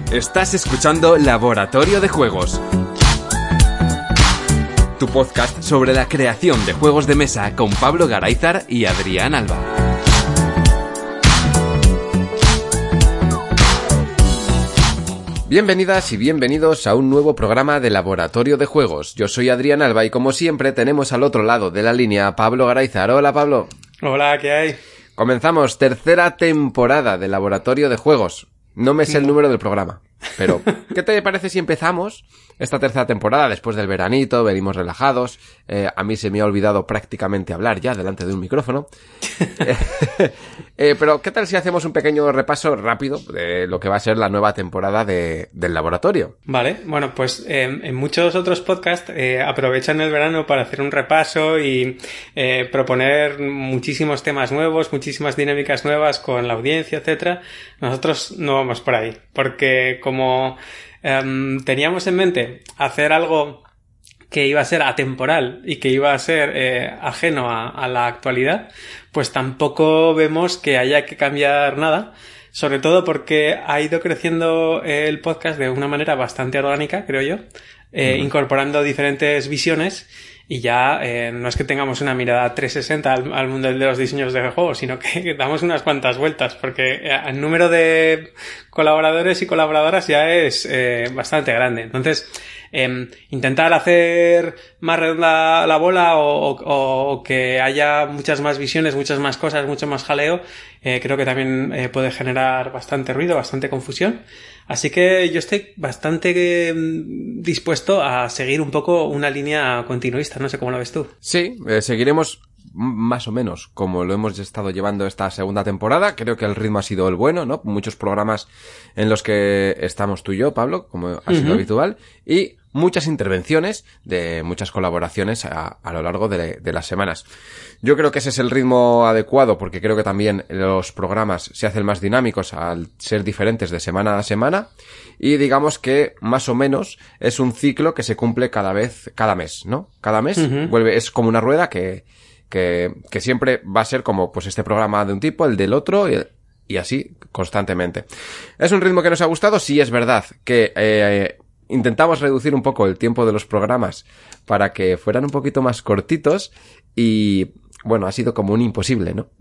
Estás escuchando Laboratorio de Juegos, tu podcast sobre la creación de juegos de mesa con Pablo Garayzar y Adrián Alba. Bienvenidas y bienvenidos a un nuevo programa de Laboratorio de Juegos. Yo soy Adrián Alba y como siempre tenemos al otro lado de la línea a Pablo Garayzar. Hola, Pablo. Hola, ¿qué hay? Comenzamos tercera temporada de Laboratorio de Juegos. No me sé el número del programa, pero ¿qué te parece si empezamos esta tercera temporada después del veranito? Venimos relajados. A mí se me ha olvidado prácticamente hablar ya delante de un micrófono. Pero ¿qué tal si hacemos un pequeño repaso rápido de lo que va a ser la nueva temporada del laboratorio? Vale, bueno, pues en muchos otros podcasts aprovechan el verano para hacer un repaso y proponer muchísimos temas nuevos, muchísimas dinámicas nuevas con la audiencia, etcétera. Nosotros no vamos por ahí, porque como teníamos en mente hacer algo que iba a ser atemporal y que iba a ser ajeno a la actualidad, pues tampoco vemos que haya que cambiar nada, sobre todo porque ha ido creciendo el podcast de una manera bastante orgánica, creo yo, incorporando diferentes visiones y ya no es que tengamos una mirada 360 al mundo de los diseños de juegos, sino que damos unas cuantas vueltas, porque el número de colaboradores y colaboradoras ya es bastante grande. Entonces, intentar hacer más redonda la bola o que haya muchas más visiones, muchas más cosas, mucho más jaleo, creo que también puede generar bastante ruido, bastante confusión. Así que yo estoy bastante dispuesto a seguir un poco una línea continuista, no sé cómo lo ves tú. Sí, seguiremos más o menos como lo hemos estado llevando esta segunda temporada. Creo que el ritmo ha sido el bueno, ¿no? Muchos programas en los que estamos tú y yo, Pablo, como ha sido habitual, y muchas intervenciones de muchas colaboraciones a lo largo de las semanas. Yo creo que ese es el ritmo adecuado, porque creo que también los programas se hacen más dinámicos al ser diferentes de semana a semana, y digamos que más o menos es un ciclo que se cumple cada mes, ¿no? Cada mes vuelve, es como una rueda que siempre va a ser como pues este programa de un tipo, el del otro, y así constantemente. ¿Es un ritmo que nos ha gustado? Sí, es verdad que intentamos reducir un poco el tiempo de los programas para que fueran un poquito más cortitos y bueno, ha sido como un imposible, ¿no?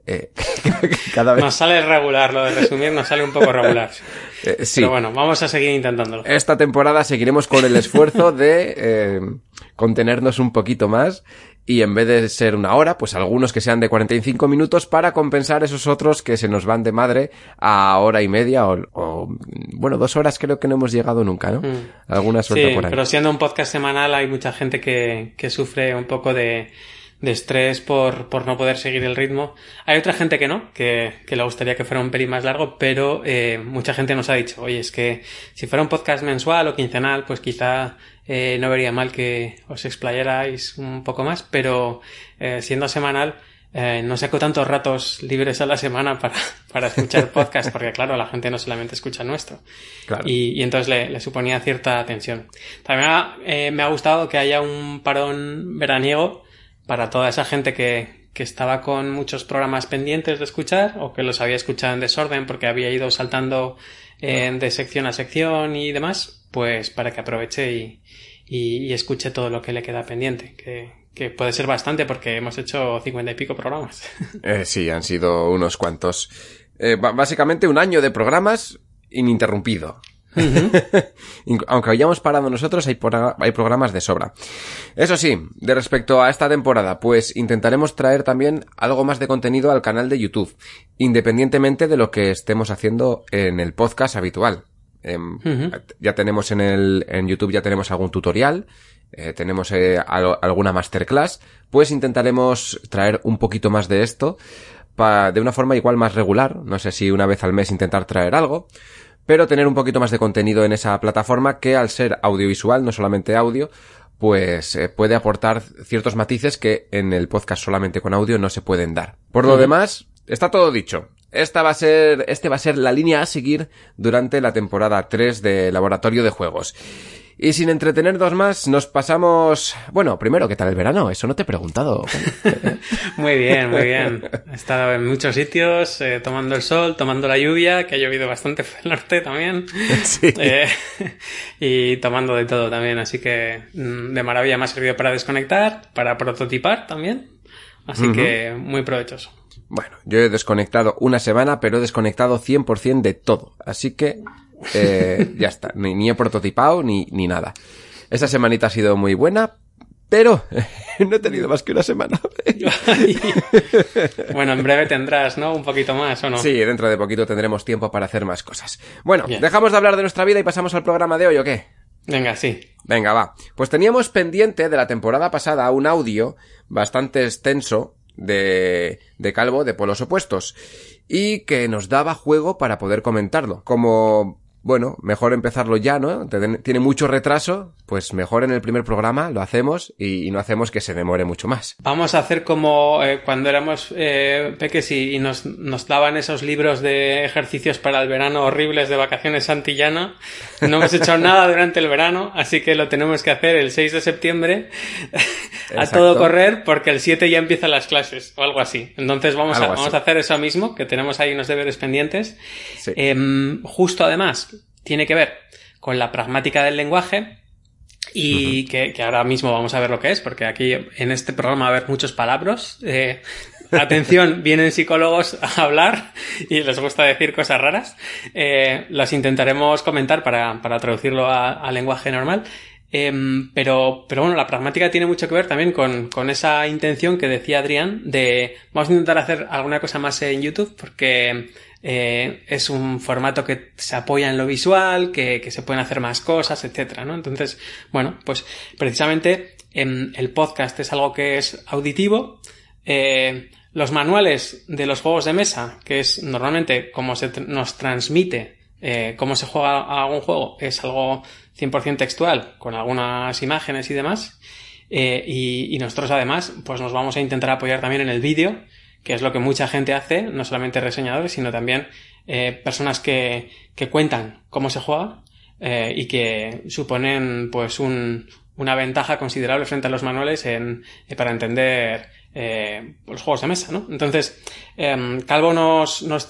Cada vez nos sale regular, lo de resumir nos sale un poco regular. Sí. Pero bueno, vamos a seguir intentándolo. Esta temporada seguiremos con el esfuerzo de contenernos un poquito más y en vez de ser una hora, pues algunos que sean de 45 minutos para compensar esos otros que se nos van de madre a hora y media o bueno, 2 horas creo que no hemos llegado nunca, ¿no? Alguna suerte por ahí. Pero siendo un podcast semanal hay mucha gente que sufre un poco de estrés por no poder seguir el ritmo. Hay otra gente que no, que le gustaría que fuera un pelín más largo, pero mucha gente nos ha dicho, oye, es que si fuera un podcast mensual o quincenal, pues quizá no vería mal que os explayarais un poco más, pero siendo semanal, no saco tantos ratos libres a la semana para escuchar podcast, porque claro, la gente no solamente escucha el nuestro. Claro. Y entonces le suponía cierta tensión. También me ha gustado que haya un parón veraniego para toda esa gente que estaba con muchos programas pendientes de escuchar o que los había escuchado en desorden porque había ido saltando de sección a sección y demás, pues para que aproveche y escuche todo lo que le queda pendiente, que puede ser bastante porque hemos hecho 50 y pico programas. Sí, han sido unos cuantos. Básicamente un año de programas ininterrumpido. Aunque hayamos parado nosotros, hay programas de sobra. Eso sí, de respecto a esta temporada, pues intentaremos traer también algo más de contenido al canal de YouTube, independientemente de lo que estemos haciendo en el podcast habitual. Ya tenemos en YouTube ya tenemos algún tutorial, tenemos alguna masterclass, pues intentaremos traer un poquito más de esto de una forma igual más regular, no sé si una vez al mes intentar traer algo, pero tener un poquito más de contenido en esa plataforma que al ser audiovisual, no solamente audio, pues puede aportar ciertos matices que en el podcast solamente con audio no se pueden dar. Por lo demás, está todo dicho. Este va a ser la línea a seguir durante la temporada 3 de Laboratorio de Juegos. Y sin entretenernos más, nos pasamos... Bueno, primero, ¿qué tal el verano? Eso no te he preguntado. Muy bien, muy bien. He estado en muchos sitios, tomando el sol, tomando la lluvia, que ha llovido bastante por el norte también. Sí. Y tomando de todo también. Así que de maravilla, me ha servido para desconectar, para prototipar también. Así que muy provechoso. Bueno, yo he desconectado una semana, pero he desconectado 100% de todo. Así que... ya está, ni he prototipado ni nada. Esta semanita ha sido muy buena, pero no he tenido más que una semana. Bueno, en breve tendrás, ¿no? Un poquito más, ¿o no? Sí, dentro de poquito tendremos tiempo para hacer más cosas. Bueno, bien. ¿Dejamos de hablar de nuestra vida y pasamos al programa de hoy o qué? Venga, sí. Venga, va. Pues teníamos pendiente de la temporada pasada un audio bastante extenso de Calvo, de Polos Opuestos, y que nos daba juego para poder comentarlo. Como... Bueno, mejor empezarlo ya, ¿no? Tiene mucho retraso, pues mejor en el primer programa lo hacemos y no hacemos que se demore mucho más. Vamos a hacer como cuando éramos peques y nos daban esos libros de ejercicios para el verano horribles de vacaciones Santillana. No hemos hecho nada durante el verano, así que lo tenemos que hacer el 6 de septiembre a todo correr porque el 7 ya empiezan las clases o algo así. Entonces vamos a hacer eso mismo, que tenemos ahí unos deberes pendientes. Sí. Justo además... tiene que ver con la pragmática del lenguaje y que ahora mismo vamos a ver lo que es, porque aquí en este programa va a haber muchos palabras. Atención, vienen psicólogos a hablar y les gusta decir cosas raras. Las intentaremos comentar para traducirlo a lenguaje normal. Pero bueno, la pragmática tiene mucho que ver también con esa intención que decía Adrián de vamos a intentar hacer alguna cosa más en YouTube porque es un formato que se apoya en lo visual, que se pueden hacer más cosas, etcétera, ¿no? Entonces, bueno, pues precisamente el podcast es algo que es auditivo. Los manuales de los juegos de mesa, que es normalmente como nos transmite cómo se juega a algún juego, es algo 100% textual, con algunas imágenes y demás. Y nosotros además, pues nos vamos a intentar apoyar también en el vídeo, que es lo que mucha gente hace, no solamente reseñadores, sino también personas que cuentan cómo se juega y que suponen pues una ventaja considerable frente a los manuales para entender los juegos de mesa, ¿no? Entonces, Calvo nos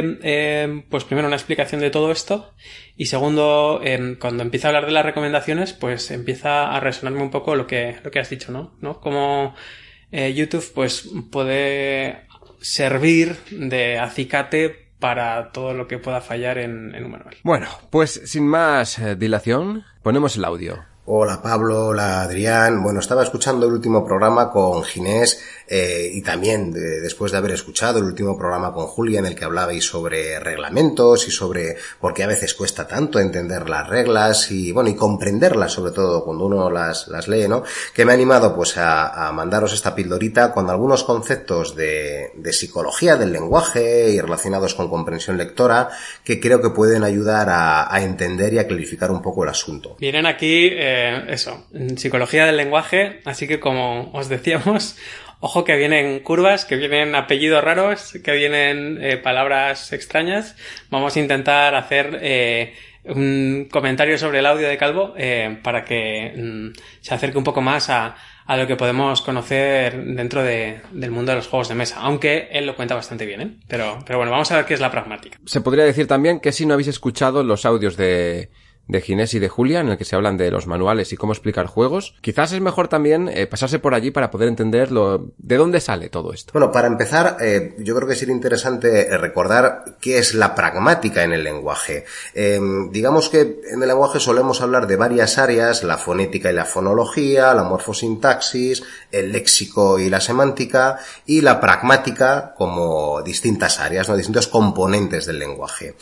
trae pues primero una explicación de todo esto y segundo, cuando empieza a hablar de las recomendaciones, pues empieza a resonarme un poco lo que has dicho, ¿no? Como YouTube pues puede servir de acicate para todo lo que pueda fallar en un manual. Bueno, pues sin más dilación, ponemos el audio. Hola Pablo, hola Adrián. Bueno, estaba escuchando el último programa con Ginés y también después de haber escuchado el último programa con Julia en el que hablabais sobre reglamentos y sobre por qué a veces cuesta tanto entender las reglas y bueno y comprenderlas, sobre todo cuando uno las lee, ¿no? Que me ha animado pues a mandaros esta pildorita con algunos conceptos de psicología del lenguaje y relacionados con comprensión lectora que creo que pueden ayudar a entender y a clarificar un poco el asunto. Vienen aquí psicología del lenguaje, así que como os decíamos, ojo que vienen curvas, que vienen apellidos raros, que vienen palabras extrañas. Vamos a intentar hacer un comentario sobre el audio de Calvo para que se acerque un poco más a lo que podemos conocer dentro del mundo de los juegos de mesa, aunque él lo cuenta bastante bien, ¿eh? Pero bueno, vamos a ver qué es la pragmática. Se podría decir también que si no habéis escuchado los audios de Ginés y de Julia, en el que se hablan de los manuales y cómo explicar juegos, quizás es mejor también pasarse por allí para poder entender de dónde sale todo esto. Bueno, para empezar, yo creo que sería interesante recordar qué es la pragmática en el lenguaje. Digamos que en el lenguaje solemos hablar de varias áreas, la fonética y la fonología, la morfosintaxis, el léxico y la semántica, y la pragmática como distintas áreas, ¿no? Distintos componentes del lenguaje.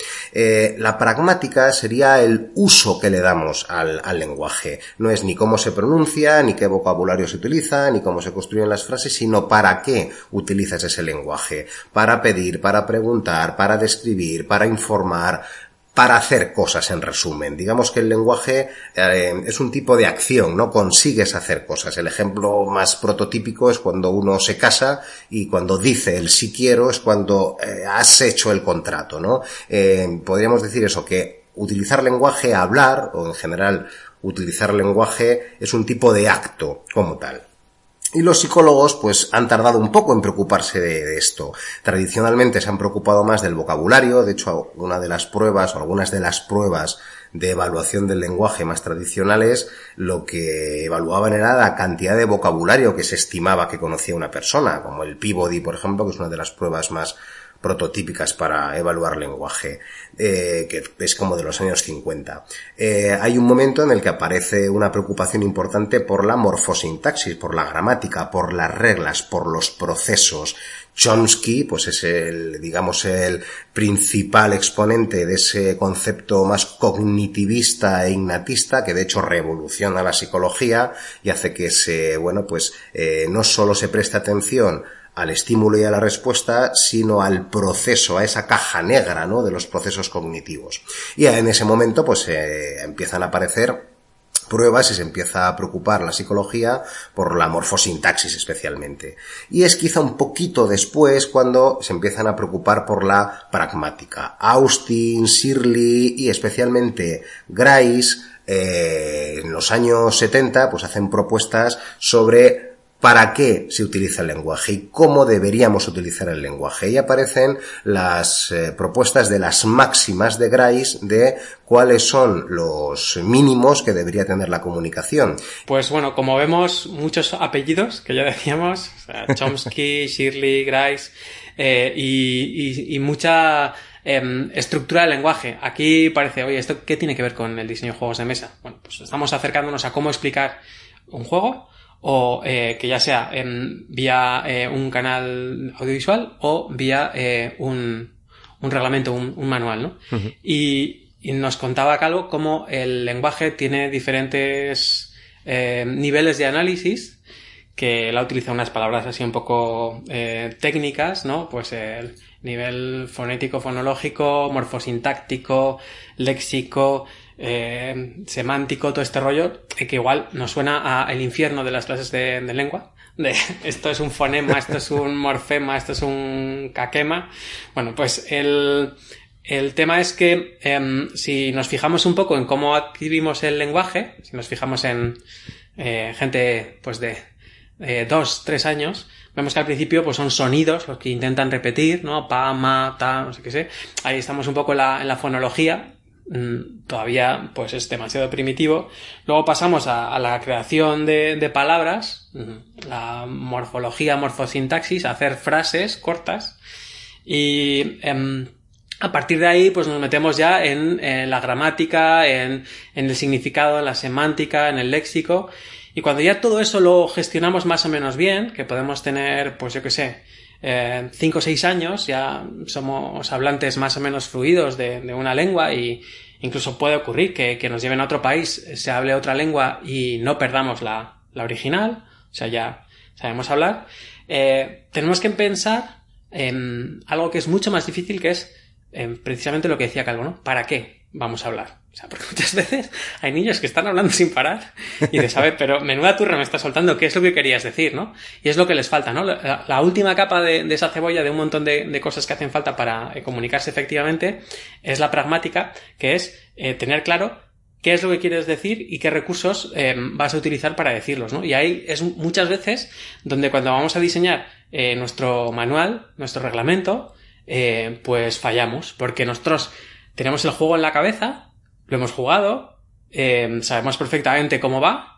La pragmática sería el uso que le damos al lenguaje. No es ni cómo se pronuncia, ni qué vocabulario se utiliza, ni cómo se construyen las frases, sino para qué utilizas ese lenguaje. Para pedir, para preguntar, para describir, para informar, para hacer cosas, en resumen. Digamos que el lenguaje es un tipo de acción, ¿no? Consigues hacer cosas. El ejemplo más prototípico es cuando uno se casa y cuando dice el sí quiero es cuando has hecho el contrato, ¿no? Podríamos decir eso, que utilizar lenguaje, hablar, o en general utilizar el lenguaje es un tipo de acto como tal. Y los psicólogos pues han tardado un poco en preocuparse de esto. Tradicionalmente se han preocupado más del vocabulario. De hecho, algunas de las pruebas de evaluación del lenguaje más tradicionales lo que evaluaban era la cantidad de vocabulario que se estimaba que conocía una persona, como el Peabody, por ejemplo, que es una de las pruebas más prototípicas para evaluar lenguaje, que es como de los años 50. Hay un momento en el que aparece una preocupación importante por la morfosintaxis, por la gramática, por las reglas, por los procesos. Chomsky, pues es el principal exponente de ese concepto más cognitivista e innatista, que de hecho revoluciona la psicología y hace que no solo se preste atención al estímulo y a la respuesta, sino al proceso, a esa caja negra, ¿no?, de los procesos cognitivos. Y en ese momento, empiezan a aparecer pruebas y se empieza a preocupar la psicología por la morfosintaxis especialmente. Y es quizá un poquito después cuando se empiezan a preocupar por la pragmática. Austin, Shirley y especialmente Grice, en los años 70, pues hacen propuestas sobre para qué se utiliza el lenguaje y cómo deberíamos utilizar el lenguaje. Y aparecen las propuestas de las máximas de Grice de cuáles son los mínimos que debería tener la comunicación. Pues bueno, como vemos, muchos apellidos que ya decíamos, o sea, Chomsky, Shirley, Grice, y mucha estructura del lenguaje. Aquí parece, oye, ¿esto qué tiene que ver con el diseño de juegos de mesa? Bueno, pues estamos acercándonos a cómo explicar un juego, o que ya sea vía un canal audiovisual o vía un reglamento, un manual, ¿no? Uh-huh. Y nos contaba Calvo cómo el lenguaje tiene diferentes niveles de análisis, que él ha utilizado unas palabras así un poco técnicas, ¿no? Pues el nivel fonético, fonológico, morfosintáctico, léxico, semántico, todo este rollo, que igual nos suena a el infierno de las clases de lengua, de esto es un fonema, esto es un morfema, esto es un caquema. Bueno, pues el tema es que si nos fijamos un poco en cómo adquirimos el lenguaje, si nos fijamos en gente pues de 2-3 años, vemos que al principio pues son sonidos los que intentan repetir, ¿no? Pa, ma, ta, no sé qué sé. Ahí estamos un poco en la fonología. Todavía pues es demasiado primitivo. Luego pasamos a la creación de palabras, la morfología, morfosintaxis, hacer frases cortas, y a partir de ahí pues nos metemos ya en la gramática, en el significado, en la semántica, en el léxico. Y cuando ya todo eso lo gestionamos más o menos bien, que podemos tener, pues yo qué sé, 5 o 6 años, ya somos hablantes más o menos fluidos de una lengua, y incluso puede ocurrir que nos lleven a otro país, se hable otra lengua y no perdamos la original, o sea, ya sabemos hablar. Tenemos que pensar en algo que es mucho más difícil, que es precisamente lo que decía Calvo, ¿no? ¿Para qué vamos a hablar? O sea, porque muchas veces hay niños que están hablando sin parar y dices, a ver, pero menuda turra me estás soltando, ¿qué es lo que querías decir, no? Y es lo que les falta, ¿no? La última capa de esa cebolla, de un montón de cosas que hacen falta para comunicarse efectivamente, es la pragmática, que es tener claro qué es lo que quieres decir y qué recursos vas a utilizar para decirlos, ¿no? Y ahí es muchas veces donde cuando vamos a diseñar nuestro manual, nuestro reglamento, pues fallamos, porque nosotros tenemos el juego en la cabeza, lo hemos jugado, sabemos perfectamente cómo va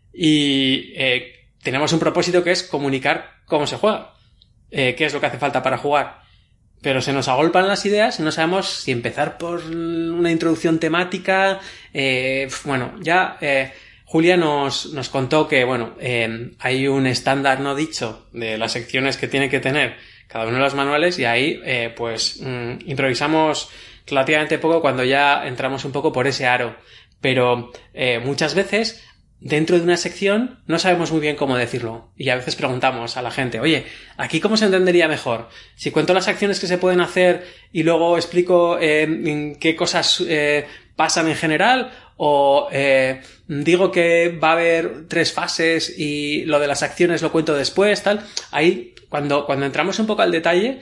y tenemos un propósito que es comunicar cómo se juega, qué es lo que hace falta para jugar. Pero se nos agolpan las ideas y no sabemos si empezar por una introducción temática. Bueno, ya Julia nos contó que, bueno, hay un estándar no dicho de las secciones que tiene que tener cada uno de los manuales, y ahí pues improvisamos relativamente poco cuando ya entramos un poco por ese aro. Pero muchas veces dentro de una sección no sabemos muy bien cómo decirlo, y a veces preguntamos a la gente, oye, ¿aquí cómo se entendería mejor? Si cuento las acciones que se pueden hacer y luego explico qué cosas pasan en general, o digo que va a haber 3 fases y lo de las acciones lo cuento después, tal. Ahí, cuando entramos un poco al detalle,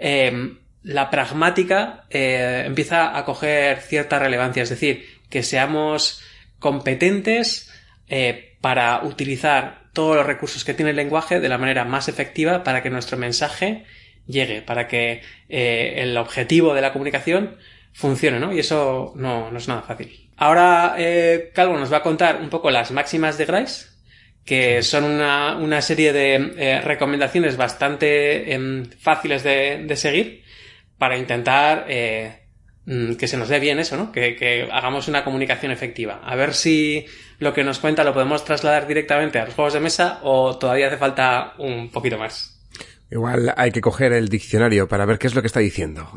la pragmática empieza a coger cierta relevancia, es decir, que seamos competentes para utilizar todos los recursos que tiene el lenguaje de la manera más efectiva para que nuestro mensaje llegue, para que el objetivo de la comunicación funcione, ¿no? Y eso no es nada fácil. Ahora Calvo nos va a contar un poco las máximas de Grice, que son una serie de recomendaciones bastante fáciles de seguir para intentar que se nos dé bien eso, ¿no? Que hagamos una comunicación efectiva. A ver si lo que nos cuenta lo podemos trasladar directamente a los juegos de mesa o todavía hace falta un poquito más. Igual hay que coger el diccionario para ver qué es lo que está diciendo.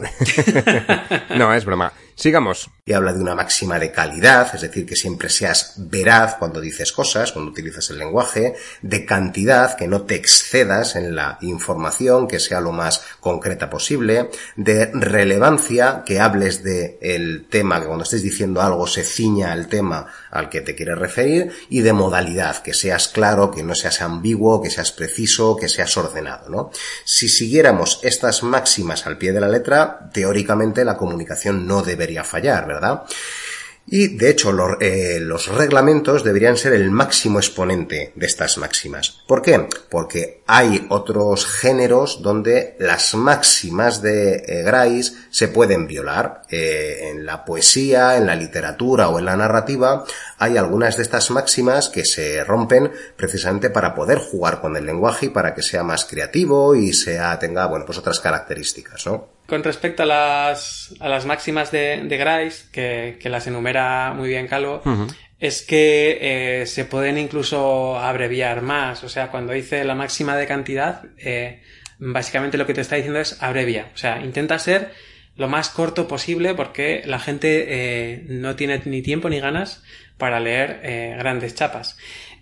No, es broma. Sigamos. Y habla de una máxima de calidad, es decir, que siempre seas veraz cuando dices cosas, cuando utilizas el lenguaje, de cantidad, que no te excedas en la información, que sea lo más concreta posible, de relevancia, que hables del tema, que cuando estés diciendo algo se ciña al tema al que te quieres referir, y de modalidad, que seas claro, que no seas ambiguo, que seas preciso, que seas ordenado, ¿no? Si siguiéramos estas máximas al pie de la letra, teóricamente la comunicación no debería fallar, ¿verdad? Y, de hecho, los reglamentos deberían ser el máximo exponente de estas máximas. ¿Por qué? Porque hay otros géneros donde las máximas de Grice se pueden violar. En la poesía, en la literatura o en la narrativa hay algunas de estas máximas que se rompen precisamente para poder jugar con el lenguaje y para que sea más creativo y tenga, pues otras características, ¿no? Con respecto a las máximas de Grice, que las enumera muy bien Calvo, es que se pueden incluso abreviar más. O sea, cuando dice la máxima de cantidad, básicamente lo que te está diciendo es abrevia. O sea, intenta ser lo más corto posible porque la gente no tiene ni tiempo ni ganas para leer grandes chapas.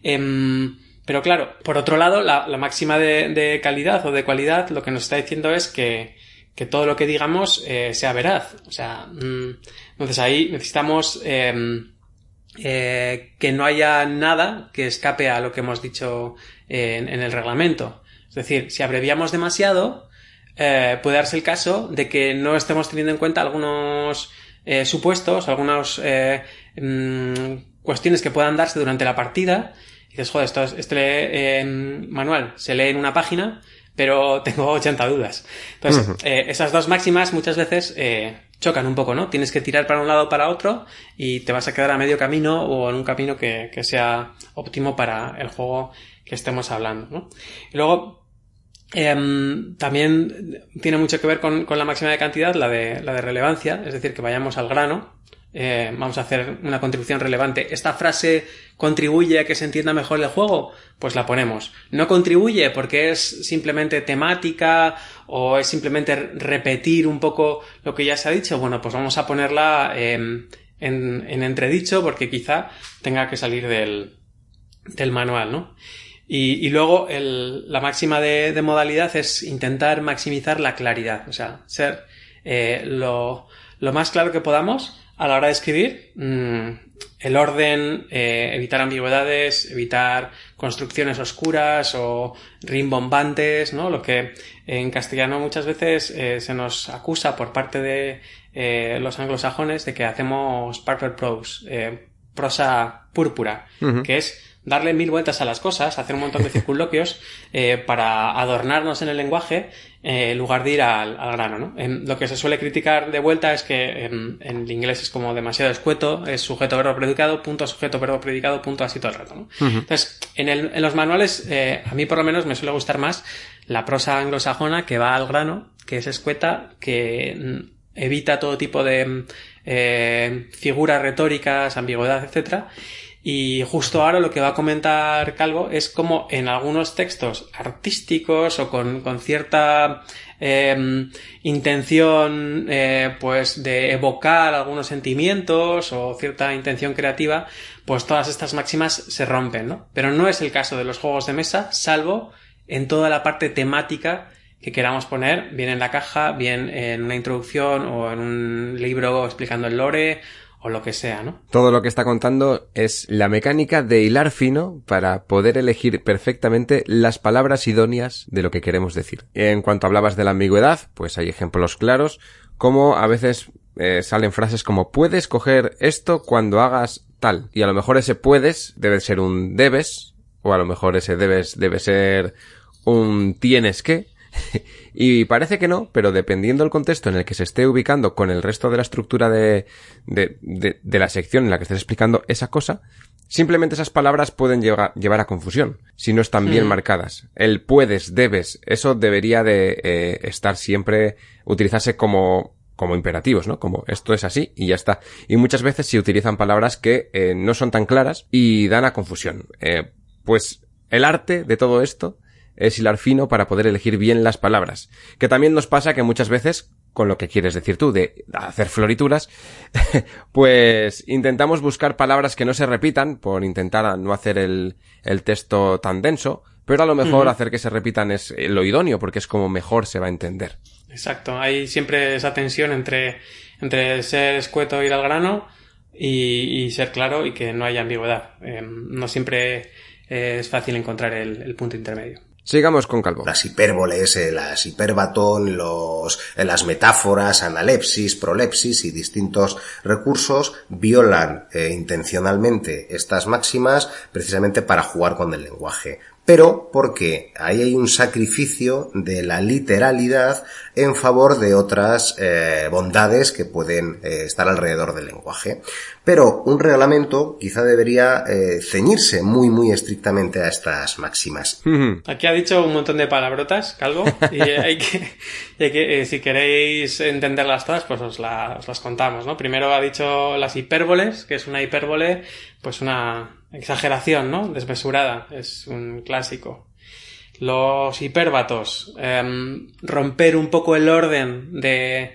Pero claro, por otro lado, la máxima de calidad o de cualidad lo que nos está diciendo es que todo lo que digamos sea veraz. O sea, entonces ahí necesitamos que no haya nada que escape a lo que hemos dicho en el reglamento. Es decir, si abreviamos demasiado, puede darse el caso de que no estemos teniendo en cuenta algunos supuestos, algunas cuestiones que puedan darse durante la partida. Y dices, joder, este manual se lee en una página, pero tengo 80 dudas. Entonces, esas dos máximas muchas veces chocan un poco, ¿no? Tienes que tirar para un lado o para otro y te vas a quedar a medio camino o en un camino que sea óptimo para el juego que estemos hablando, ¿no? Y luego, también tiene mucho que ver con la máxima de cantidad, la de relevancia, es decir, que vayamos al grano. Vamos a hacer una contribución relevante. ¿Esta frase contribuye a que se entienda mejor el juego? Pues la ponemos. ¿No contribuye porque es simplemente temática o es simplemente repetir un poco lo que ya se ha dicho? Bueno, pues vamos a ponerla en entredicho porque quizá tenga que salir del manual, ¿no? Y luego la máxima de modalidad es intentar maximizar la claridad, o sea, ser lo más claro que podamos a la hora de escribir, el orden, evitar ambigüedades, evitar construcciones oscuras o rimbombantes, ¿no? Lo que en castellano muchas veces se nos acusa por parte de los anglosajones de que hacemos purple prose, prosa púrpura, que es darle 1000 vueltas a las cosas, hacer un montón de circunloquios para adornarnos en el lenguaje en lugar de ir al grano, ¿no? Lo que se suele criticar de vuelta es que en el inglés es como demasiado escueto, es sujeto, verbo, predicado, punto, sujeto, verbo, predicado, punto, así todo el rato, ¿no? Entonces, en los manuales, a mí por lo menos me suele gustar más la prosa anglosajona que va al grano, que es escueta, que evita todo tipo de figuras retóricas, ambigüedad, etcétera. Y justo ahora lo que va a comentar Calvo es como en algunos textos artísticos o con cierta intención pues de evocar algunos sentimientos o cierta intención creativa, pues todas estas máximas se rompen, ¿no? Pero no es el caso de los juegos de mesa, salvo en toda la parte temática que queramos poner, bien en la caja, bien en una introducción o en un libro explicando el lore o lo que sea, ¿no? Todo lo que está contando es la mecánica de hilar fino para poder elegir perfectamente las palabras idóneas de lo que queremos decir. En cuanto hablabas de la ambigüedad, pues hay ejemplos claros, como a veces salen frases como puedes coger esto cuando hagas tal. Y a lo mejor ese puedes debe ser un debes, o a lo mejor ese debes debe ser un tienes que. Y parece que no, pero dependiendo del contexto en el que se esté ubicando con el resto de la estructura de la sección en la que estés explicando esa cosa, simplemente esas palabras pueden llevar a confusión si no están bien marcadas. El puedes, debes, eso debería de estar siempre, utilizarse como imperativos, ¿no? Como esto es así y ya está. Y muchas veces se utilizan palabras que no son tan claras y dan a confusión. Pues el arte de todo esto es hilar fino para poder elegir bien las palabras. Que también nos pasa que muchas veces, con lo que quieres decir tú, de hacer florituras, pues intentamos buscar palabras que no se repitan por intentar no hacer el texto tan denso, pero a lo mejor hacer que se repitan es lo idóneo, porque es como mejor se va a entender. Exacto, hay siempre esa tensión entre ser escueto, ir al grano y ser claro y que no haya ambigüedad. No siempre es fácil encontrar el punto intermedio. Sigamos con Calvo. Las hipérboles, las hipérbaton, las metáforas, analepsis, prolepsis y distintos recursos violan intencionalmente estas máximas precisamente para jugar con el lenguaje. Pero porque ahí hay un sacrificio de la literalidad en favor de otras bondades que pueden estar alrededor del lenguaje. Pero un reglamento quizá debería ceñirse muy muy estrictamente a estas máximas. Aquí ha dicho un montón de palabrotas, Calvo, y hay que si queréis entenderlas todas, pues os las contamos, ¿no? Primero ha dicho las hipérboles, que es una hipérbole, pues una exageración, ¿no? Desmesurada, es un clásico. Los hipérbatos, romper un poco el orden de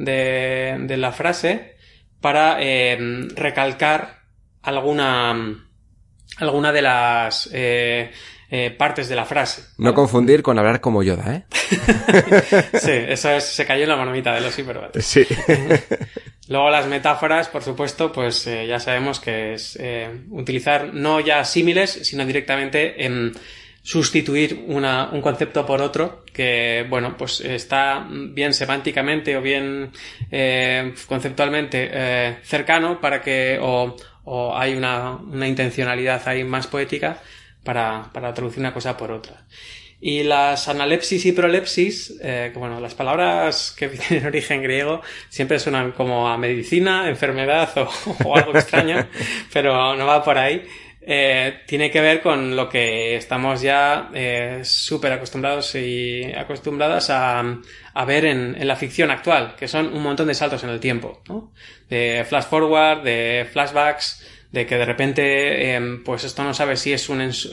la frase para recalcar alguna de las partes de la frase, ¿vale? No confundir con hablar como Yoda, ¿eh? Sí, eso se cayó en la marmita de los hipérbatos. Sí. Luego las metáforas, por supuesto, pues ya sabemos que es utilizar no ya símiles, sino directamente sustituir un concepto por otro que, bueno, pues está bien semánticamente o bien conceptualmente cercano para que o hay una intencionalidad ahí más poética para traducir una cosa por otra. Y las analepsis y prolepsis, bueno, las palabras que tienen origen griego siempre suenan como a medicina, enfermedad o algo extraño, pero no va por ahí. Tiene que ver con lo que estamos ya súper acostumbrados y acostumbradas a ver en la ficción actual, que son un montón de saltos en el tiempo, ¿no? De flash forward, de flashbacks, de que de repente pues esto no sabe si es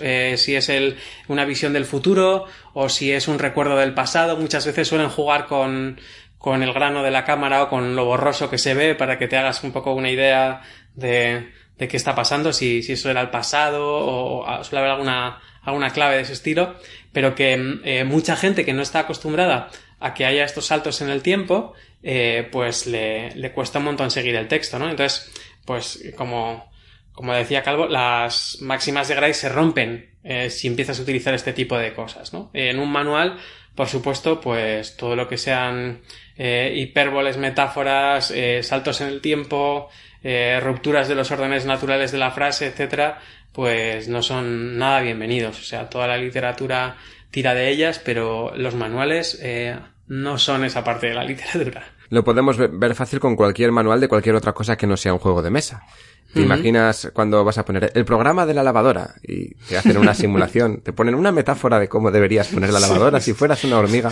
una visión del futuro o si es un recuerdo del pasado. Muchas veces suelen jugar con el grano de la cámara o con lo borroso que se ve para que te hagas un poco una idea de qué está pasando, si eso era el pasado o suele haber alguna clave de ese estilo, pero que mucha gente que no está acostumbrada a que haya estos saltos en el tiempo, pues le cuesta un montón seguir el texto, ¿no? Entonces, pues como decía Calvo, las máximas de Gray se rompen si empiezas a utilizar este tipo de cosas, ¿no? En un manual, por supuesto, pues todo lo que sean hipérboles, metáforas, saltos en el tiempo, rupturas de los órdenes naturales de la frase, etcétera, pues no son nada bienvenidos. O sea, toda la literatura tira de ellas, pero los manuales no son esa parte de la literatura. Lo podemos ver fácil con cualquier manual de cualquier otra cosa que no sea un juego de mesa. ¿Te imaginas cuando vas a poner el programa de la lavadora y te hacen una simulación? Te ponen una metáfora de cómo deberías poner la lavadora si fueras una hormiga.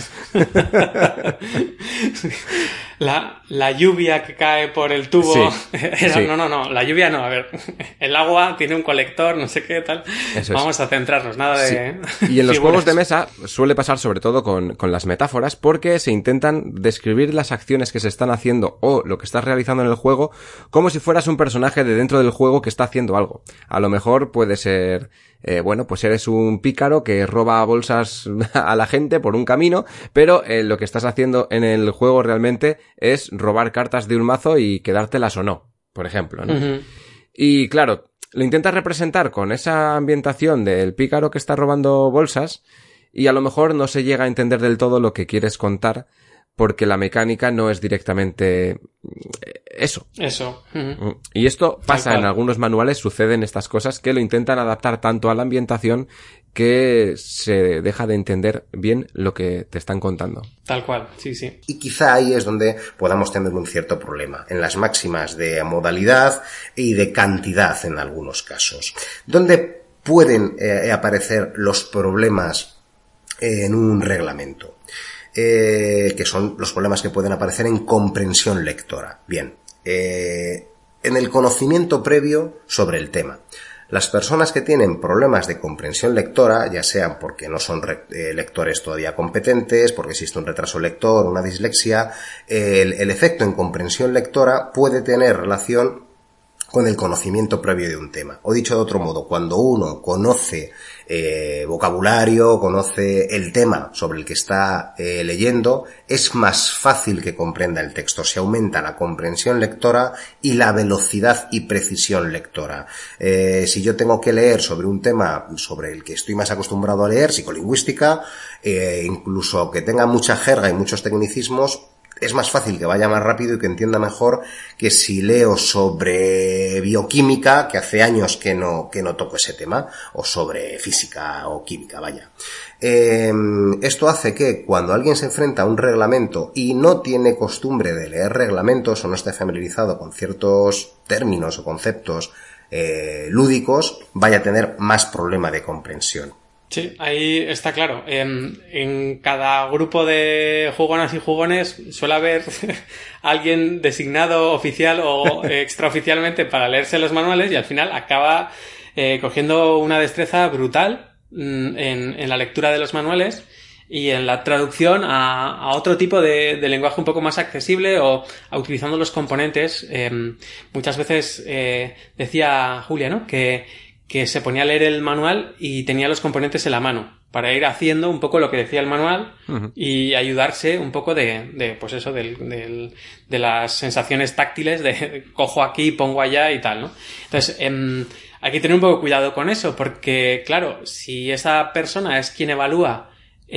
La lluvia que cae por el tubo. Sí, sí. No, la lluvia no. A ver, el agua tiene un colector, no sé qué tal. Eso Vamos a centrarnos, nada de... Sí. Y en los juegos de mesa suele pasar sobre todo con las metáforas porque se intentan describir las acciones que se están haciendo o lo que estás realizando en el juego como si fueras un personaje de dentro del juego que está haciendo algo. A lo mejor puede ser... bueno, pues eres un pícaro que roba bolsas a la gente por un camino, pero lo que estás haciendo en el juego realmente es robar cartas de un mazo y quedártelas o no, por ejemplo, ¿no? Uh-huh. Y claro, lo intentas representar con esa ambientación del pícaro que está robando bolsas y a lo mejor no se llega a entender del todo lo que quieres contar porque la mecánica no es directamente eso. Eso. Uh-huh. Y esto pasa en algunos manuales, suceden estas cosas que lo intentan adaptar tanto a la ambientación que se deja de entender bien lo que te están contando. Tal cual, sí, sí. Y quizá ahí es donde podamos tener un cierto problema, en las máximas de modalidad y de cantidad en algunos casos. Donde pueden aparecer los problemas en un reglamento. Que son los problemas que pueden aparecer en comprensión lectora. Bien, en el conocimiento previo sobre el tema. Las personas que tienen problemas de comprensión lectora, ya sean porque no son lectores todavía competentes, porque existe un retraso lector, una dislexia, el efecto en comprensión lectora puede tener relación con el conocimiento previo de un tema. O dicho de otro modo, cuando uno conoce vocabulario, conoce el tema sobre el que está leyendo, es más fácil que comprenda el texto. Se aumenta la comprensión lectora y la velocidad y precisión lectora. Si yo tengo que leer sobre un tema sobre el que estoy más acostumbrado a leer, psicolingüística, incluso aunque tenga mucha jerga y muchos tecnicismos, es más fácil que vaya más rápido y que entienda mejor que si leo sobre bioquímica, que hace años que no toco ese tema, o sobre física o química, vaya. Esto hace que cuando alguien se enfrenta a un reglamento y no tiene costumbre de leer reglamentos o no esté familiarizado con ciertos términos o conceptos lúdicos, vaya a tener más problema de comprensión. Sí, ahí está claro. En cada grupo de jugonas y jugones suele haber alguien designado oficial o extraoficialmente para leerse los manuales y al final acaba cogiendo una destreza brutal en la lectura de los manuales y en la traducción a otro tipo de lenguaje un poco más accesible o utilizando los componentes. Muchas veces decía Julia, ¿no?, que se ponía a leer el manual y tenía los componentes en la mano para ir haciendo un poco lo que decía el manual y ayudarse un poco pues eso, de las sensaciones táctiles de cojo aquí, pongo allá y tal, ¿no? Entonces, hay que tener un poco de cuidado con eso porque, claro, si esa persona es quien evalúa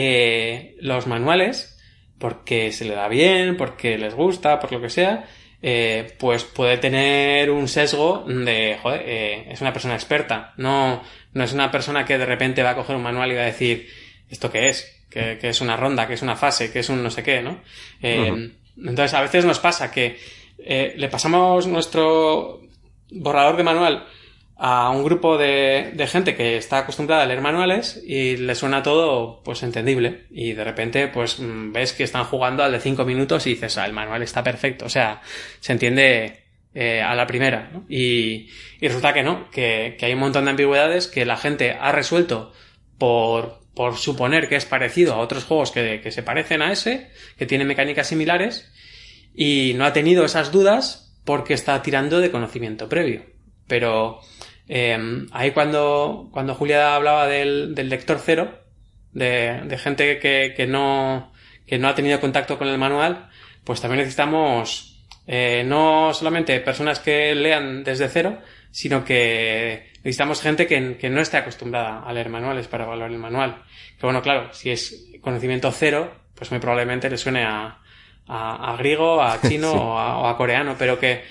los manuales porque se le da bien, porque les gusta, por lo que sea, pues puede tener un sesgo de, joder, es una persona experta, no es una persona que de repente va a coger un manual y va a decir, ¿esto qué es? Que es una ronda, que es una fase, que es un no sé qué, ¿no? Entonces a veces nos pasa que le pasamos nuestro borrador de manual a un grupo de gente que está acostumbrada a leer manuales y le suena todo pues entendible y de repente pues ves que están jugando al de 5 minutos y dices, el manual está perfecto, o sea, se entiende a la primera, ¿no? Y resulta que no, que hay un montón de ambigüedades que la gente ha resuelto por suponer que es parecido a otros juegos que se parecen a ese, que tienen mecánicas similares y no ha tenido esas dudas porque está tirando de conocimiento previo. Pero ahí cuando Julia hablaba del lector cero, de gente que no ha tenido contacto con el manual, pues también necesitamos no solamente personas que lean desde cero, sino que necesitamos gente que no esté acostumbrada a leer manuales para evaluar el manual. Que bueno, claro, si es conocimiento cero, pues muy probablemente le suene a griego, a chino sí. o a coreano, pero que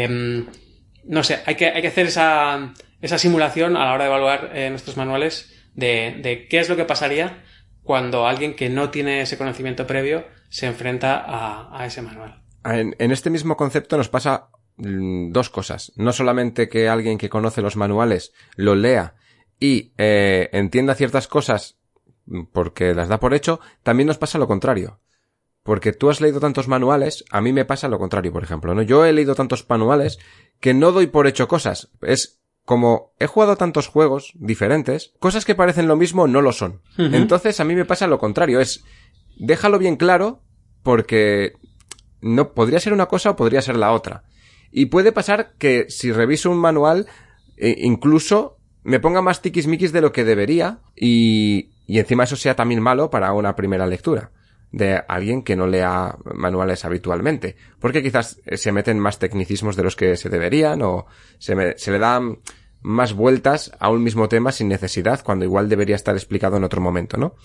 no sé, hay que hacer esa simulación a la hora de evaluar nuestros manuales de qué es lo que pasaría cuando alguien que no tiene ese conocimiento previo se enfrenta a ese manual. En este mismo concepto nos pasa dos cosas. No solamente que alguien que conoce los manuales lo lea y entienda ciertas cosas porque las da por hecho, también nos pasa lo contrario. Porque tú has leído tantos manuales, a mí me pasa lo contrario, por ejemplo, ¿no? Yo he leído tantos manuales que no doy por hecho cosas. Es como he jugado tantos juegos diferentes, cosas que parecen lo mismo no lo son. Uh-huh. Entonces a mí me pasa lo contrario, es déjalo bien claro porque no podría ser una cosa o podría ser la otra. Y puede pasar que si reviso un manual incluso me ponga más tiquismiquis de lo que debería y encima eso sea también malo para una primera lectura de alguien que no lea manuales habitualmente, porque quizás se meten más tecnicismos de los que se deberían o se le dan más vueltas a un mismo tema sin necesidad cuando igual debería estar explicado en otro momento, ¿no?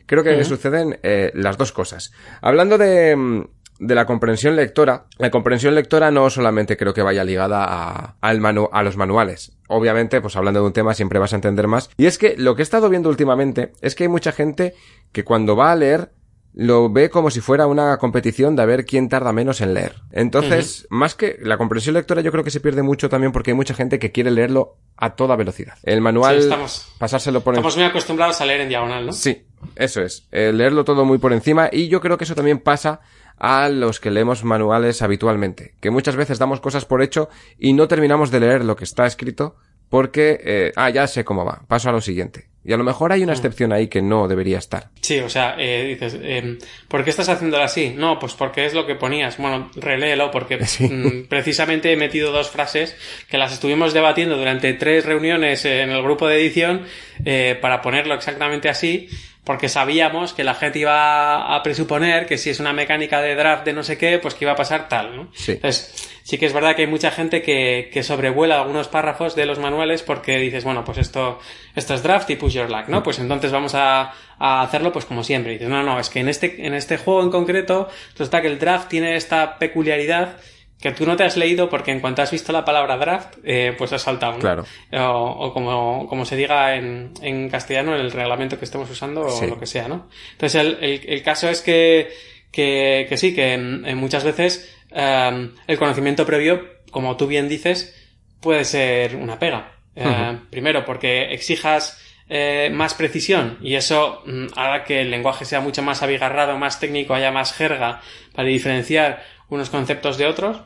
creo que suceden las dos cosas. Hablando de la comprensión lectora, la comprensión lectora no solamente creo que vaya ligada a los manuales. Obviamente, pues hablando de un tema siempre vas a entender más. Y es que lo que he estado viendo últimamente es que hay mucha gente que cuando va a leer lo ve como si fuera una competición de a ver quién tarda menos en leer. Entonces, más que la comprensión lectora, yo creo que se pierde mucho también porque hay mucha gente que quiere leerlo a toda velocidad. El manual, sí, pasárselo por estamos muy acostumbrados a leer en diagonal, ¿no? Sí, eso es. Leerlo todo muy por encima, y yo creo que eso también pasa a los que leemos manuales habitualmente, que muchas veces damos cosas por hecho y no terminamos de leer lo que está escrito porque, ya sé cómo va, paso a lo siguiente. Y a lo mejor hay una excepción ahí que no debería estar. Sí, o sea, dices, ¿por qué estás haciéndolo así? No, pues porque es lo que ponías. Bueno, reléelo porque sí. Precisamente he metido 2 frases que las estuvimos debatiendo durante 3 reuniones en el grupo de edición para ponerlo exactamente así, porque sabíamos que la gente iba a presuponer que si es una mecánica de draft de no sé qué, pues que iba a pasar tal, ¿no? Sí. Entonces, sí que es verdad que hay mucha gente que sobrevuela algunos párrafos de los manuales porque dices, bueno, pues esto es draft y push your luck, ¿no? Pues entonces vamos a hacerlo pues como siempre. Y dices, no, es que en este juego en concreto resulta que el draft tiene esta peculiaridad que tú no te has leído porque en cuanto has visto la palabra draft, pues has saltado, ¿no? Claro. O como se diga en castellano, en el reglamento que estemos usando, sí, o lo que sea, ¿no? Entonces el caso es que sí, que muchas veces el conocimiento previo, como tú bien dices, puede ser una pega. Primero porque exijas más precisión y eso hará que el lenguaje sea mucho más abigarrado, más técnico, haya más jerga para diferenciar unos conceptos de otros,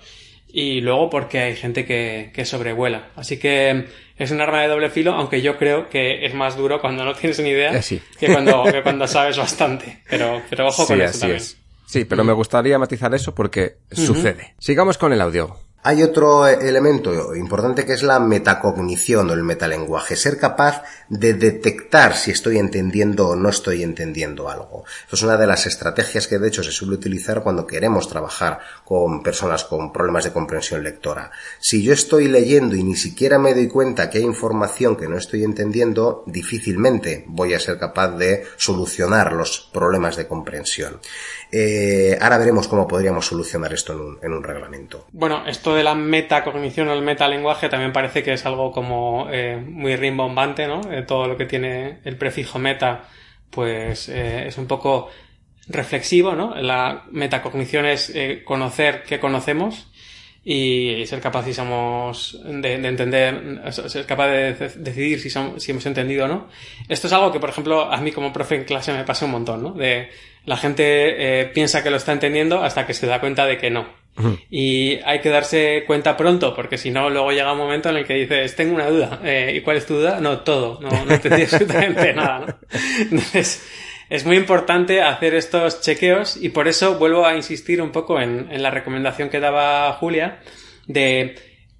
y luego porque hay gente que sobrevuela. Así que es un arma de doble filo, aunque yo creo que es más duro cuando no tienes ni idea sí, que cuando sabes bastante. Pero ojo con eso también. Sí, pero me gustaría matizar eso porque sucede. Sigamos con el audio. Hay otro elemento importante que es la metacognición o el metalenguaje, ser capaz de detectar si estoy entendiendo o no estoy entendiendo algo. Esto es una de las estrategias que de hecho se suele utilizar cuando queremos trabajar con personas con problemas de comprensión lectora. Si yo estoy leyendo y ni siquiera me doy cuenta que hay información que no estoy entendiendo, difícilmente voy a ser capaz de solucionar los problemas de comprensión. Ahora veremos cómo podríamos solucionar esto en un reglamento. Bueno, esto de la metacognición o el metalenguaje también parece que es algo como muy rimbombante, ¿no? Todo lo que tiene el prefijo meta, pues es un poco reflexivo, ¿no? La metacognición es conocer qué conocemos y ser capaces de entender, ser capaz de decidir si hemos entendido o no. Esto es algo que, por ejemplo, a mí como profe en clase me pasa un montón, ¿no? La gente piensa que lo está entendiendo hasta que se da cuenta de que no. Y hay que darse cuenta pronto, porque si no, luego llega un momento en el que dices, tengo una duda. ¿Y cuál es tu duda? No, todo. No entendí absolutamente nada, ¿no? Entonces, es muy importante hacer estos chequeos y por eso vuelvo a insistir un poco en la recomendación que daba Julia de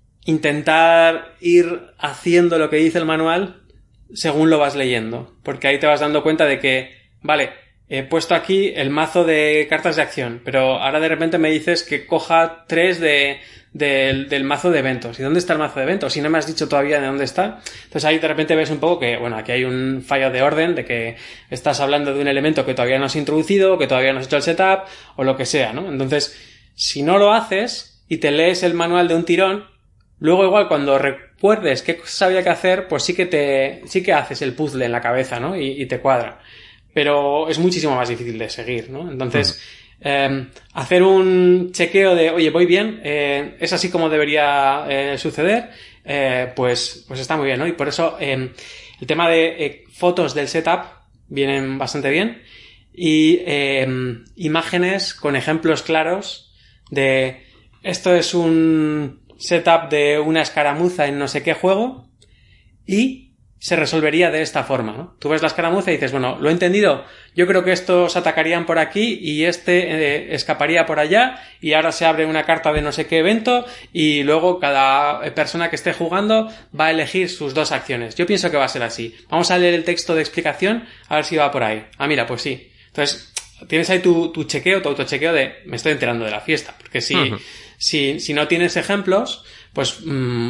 intentar ir haciendo lo que dice el manual según lo vas leyendo. Porque ahí te vas dando cuenta de que, vale, he puesto aquí el mazo de cartas de acción, pero ahora de repente me dices que coja 3 del mazo de eventos. ¿Y dónde está el mazo de eventos? Si no me has dicho todavía de dónde está. Entonces ahí de repente ves un poco que, bueno, aquí hay un fallo de orden, de que estás hablando de un elemento que todavía no has introducido, que todavía no has hecho el setup, o lo que sea, ¿no? Entonces, si no lo haces y te lees el manual de un tirón, luego igual cuando recuerdes qué cosas había que hacer, pues sí que haces el puzzle en la cabeza, ¿no? Y te cuadra. Pero es muchísimo más difícil de seguir, ¿no? Entonces, hacer un chequeo de, oye, voy bien, es así como debería suceder, pues está muy bien, ¿no? Y por eso el tema de fotos del setup vienen bastante bien y imágenes con ejemplos claros de esto es un setup de una escaramuza en no sé qué juego y se resolvería de esta forma, ¿no? Tú ves la escaramuza y dices, bueno, lo he entendido, yo creo que estos atacarían por aquí y escaparía por allá y ahora se abre una carta de no sé qué evento y luego cada persona que esté jugando va a elegir sus 2 acciones. Yo pienso que va a ser así. Vamos a leer el texto de explicación a ver si va por ahí. Ah, mira, pues sí. Entonces, tienes ahí tu chequeo, tu autochequeo de me estoy enterando de la fiesta. Porque si no tienes ejemplos, pues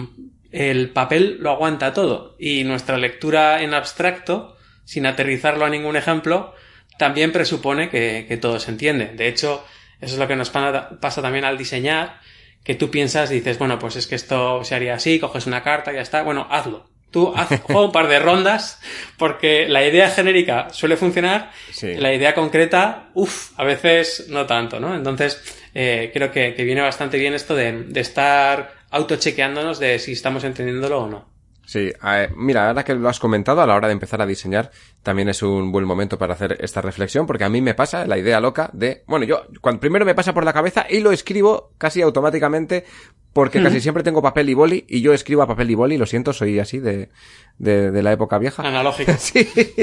el papel lo aguanta todo y nuestra lectura en abstracto, sin aterrizarlo a ningún ejemplo, también presupone que todo se entiende. De hecho, eso es lo que nos pasa también al diseñar, que tú piensas y dices, bueno, pues es que esto se haría así, coges una carta y ya está. Bueno, hazlo. Tú juega un par de rondas, porque la idea genérica suele funcionar, sí. La idea concreta, a veces no tanto, ¿no? Entonces, creo que viene bastante bien esto de estar autochequeándonos de si estamos entendiéndolo o no. Sí, mira, ahora que lo has comentado, a la hora de empezar a diseñar, también es un buen momento para hacer esta reflexión, porque a mí me pasa la idea loca de, bueno, cuando primero me pasa por la cabeza y lo escribo casi automáticamente, porque casi siempre tengo papel y boli, y yo escribo a papel y boli, lo siento, soy así de la época vieja. Analógico. Sí.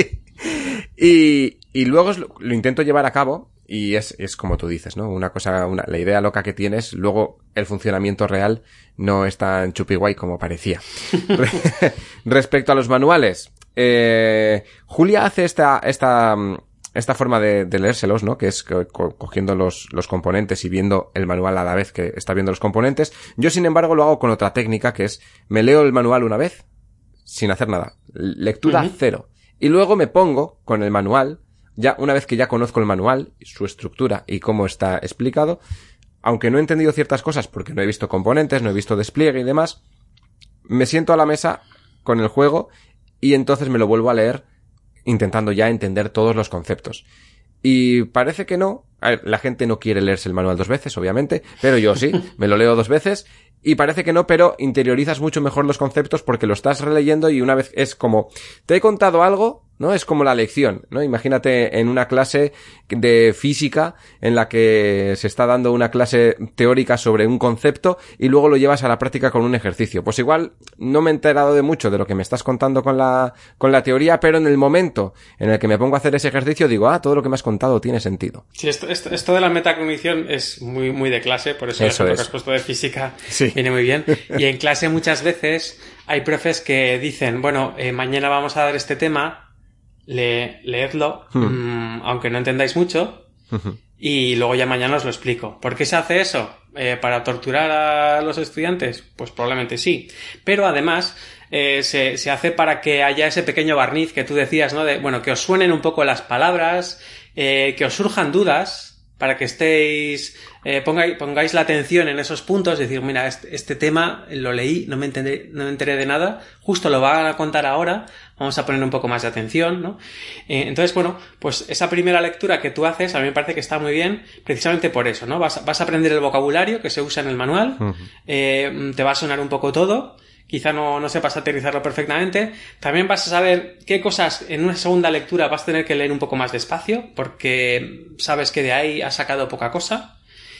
Y luego lo intento llevar a cabo, y es como tú dices, ¿no? La idea loca que tienes, luego el funcionamiento real no es tan chupiguay como parecía. Respecto a los manuales, Julia hace esta forma de leérselos, ¿no? Que es cogiendo los componentes y viendo el manual a la vez que está viendo los componentes. Yo, sin embargo, lo hago con otra técnica, que es, me leo el manual una vez, sin hacer nada. Lectura cero. Y luego me pongo con el manual, ya una vez que ya conozco el manual, su estructura y cómo está explicado, aunque no he entendido ciertas cosas porque no he visto componentes, no he visto despliegue y demás, me siento a la mesa con el juego y entonces me lo vuelvo a leer intentando ya entender todos los conceptos. Y parece que no. A ver, la gente no quiere leerse el manual 2 veces, obviamente, pero yo sí, me lo leo 2 veces y parece que no, pero interiorizas mucho mejor los conceptos porque lo estás releyendo y una vez es como, te he contado algo, ¿no? Es como la lección, ¿no? Imagínate en una clase de física en la que se está dando una clase teórica sobre un concepto y luego lo llevas a la práctica con un ejercicio. Pues igual no me he enterado de mucho de lo que me estás contando con la teoría, pero en el momento en el que me pongo a hacer ese ejercicio digo, todo lo que me has contado tiene sentido. Sí, esto de la metacognición es muy, muy de clase, por eso el ejemplo que has puesto de física viene muy bien. Y en clase muchas veces hay profes que dicen, bueno, mañana vamos a dar este tema, leedlo, aunque no entendáis mucho, y luego ya mañana os lo explico. ¿Por qué se hace eso? ¿Para torturar a los estudiantes? Pues probablemente sí. Pero además se hace para que haya ese pequeño barniz que tú decías, ¿no? De, bueno, que os suenen un poco las palabras, que os surjan dudas, para que estéis, pongáis la atención en esos puntos, decir, mira, este tema lo leí, no me enteré de nada, justo lo van a contar ahora, vamos a poner un poco más de atención, ¿no? Entonces, bueno, pues esa primera lectura que tú haces, a mí me parece que está muy bien, precisamente por eso, ¿no? Vas a aprender el vocabulario que se usa en el manual, te va a sonar un poco todo, quizá no sepas aterrizarlo perfectamente. También vas a saber qué cosas en una segunda lectura vas a tener que leer un poco más despacio, porque sabes que de ahí has sacado poca cosa.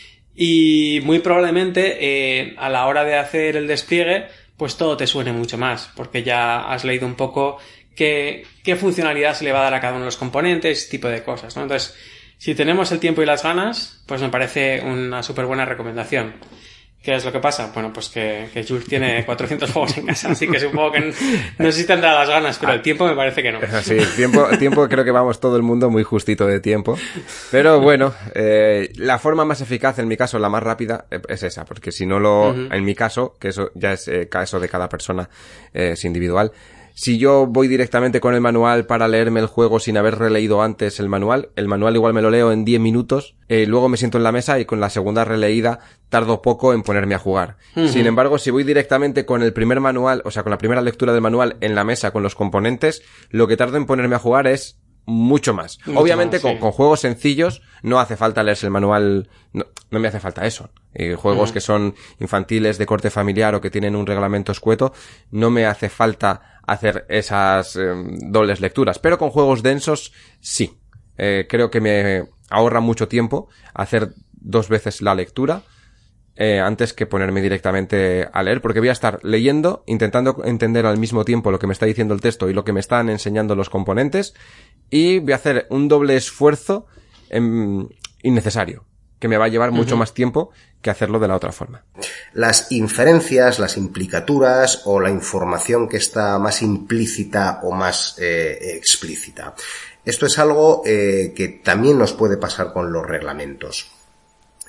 Y muy probablemente a la hora de hacer el despliegue, pues todo te suene mucho más, porque ya has leído un poco qué funcionalidad se le va a dar a cada uno de los componentes, ese tipo de cosas, ¿no? Entonces, si tenemos el tiempo y las ganas, pues me parece una súper buena recomendación. ¿Qué es lo que pasa? Bueno, pues que Jules tiene 400 juegos en casa, así que supongo que no sé si tendrá las ganas, pero el tiempo me parece que no. Sí, el tiempo creo que vamos todo el mundo muy justito de tiempo. Pero bueno, la forma más eficaz, en mi caso, la más rápida, es esa, porque si no en mi caso, que eso ya es caso de cada persona, es individual. Si yo voy directamente con el manual para leerme el juego sin haber releído antes el manual igual me lo leo en 10 minutos, luego me siento en la mesa y con la segunda releída tardo poco en ponerme a jugar. Sin embargo, si voy directamente con el primer manual, o sea, con la primera lectura del manual en la mesa con los componentes, lo que tardo en ponerme a jugar es mucho más. Obviamente con juegos sencillos no hace falta leerse el manual, no me hace falta eso. Juegos que son infantiles, de corte familiar o que tienen un reglamento escueto, no me hace falta hacer esas dobles lecturas. Pero con juegos densos, sí. Creo que me ahorra mucho tiempo hacer 2 veces la lectura antes que ponerme directamente a leer, porque voy a estar leyendo, intentando entender al mismo tiempo lo que me está diciendo el texto y lo que me están enseñando los componentes, y voy a hacer un doble esfuerzo innecesario, que me va a llevar mucho más tiempo que hacerlo de la otra forma. Las inferencias, las implicaturas o la información que está más implícita o más explícita. Esto es algo que también nos puede pasar con los reglamentos.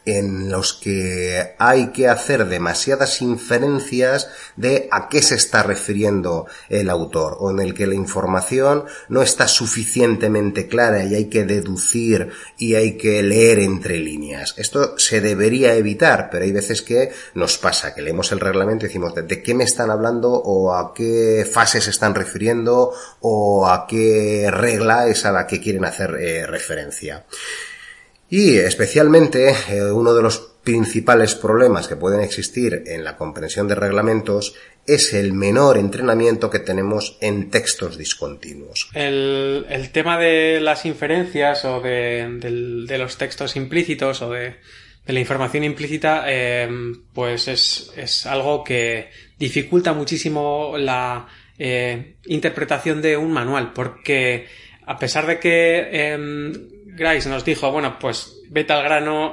en los que hay que hacer demasiadas inferencias de a qué se está refiriendo el autor, o en el que la información no está suficientemente clara y hay que deducir y hay que leer entre líneas. Esto se debería evitar, pero hay veces que nos pasa, que leemos el reglamento y decimos ¿de qué me están hablando? O a qué fase se están refiriendo, o a qué regla es a la que quieren hacer referencia. Y especialmente uno de los principales problemas que pueden existir en la comprensión de reglamentos es el menor entrenamiento que tenemos en textos discontinuos. El tema de las inferencias o de los textos implícitos o de la información implícita pues es algo que dificulta muchísimo la interpretación de un manual, porque a pesar de que Grice nos dijo, bueno, pues vete al grano,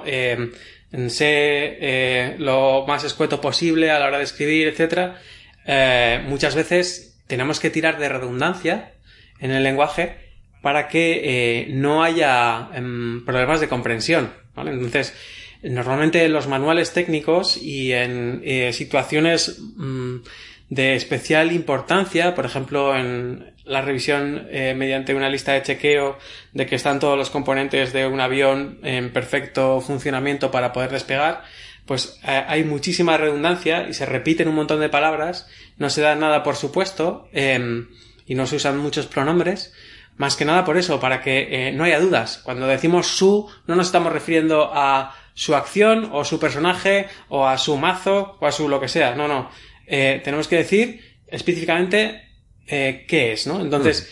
sé lo más escueto posible a la hora de escribir, etcétera, muchas veces tenemos que tirar de redundancia en el lenguaje para que no haya problemas de comprensión, ¿vale? Entonces, normalmente en los manuales técnicos y en situaciones de especial importancia, por ejemplo en la revisión mediante una lista de chequeo de que están todos los componentes de un avión en perfecto funcionamiento para poder despegar, pues hay muchísima redundancia y se repiten un montón de palabras, no se da nada por supuesto y no se usan muchos pronombres, más que nada por eso, para que no haya dudas. Cuando decimos su, no nos estamos refiriendo a su acción o su personaje o a su mazo o a su lo que sea, no. Tenemos que decir específicamente qué es, ¿no? Entonces,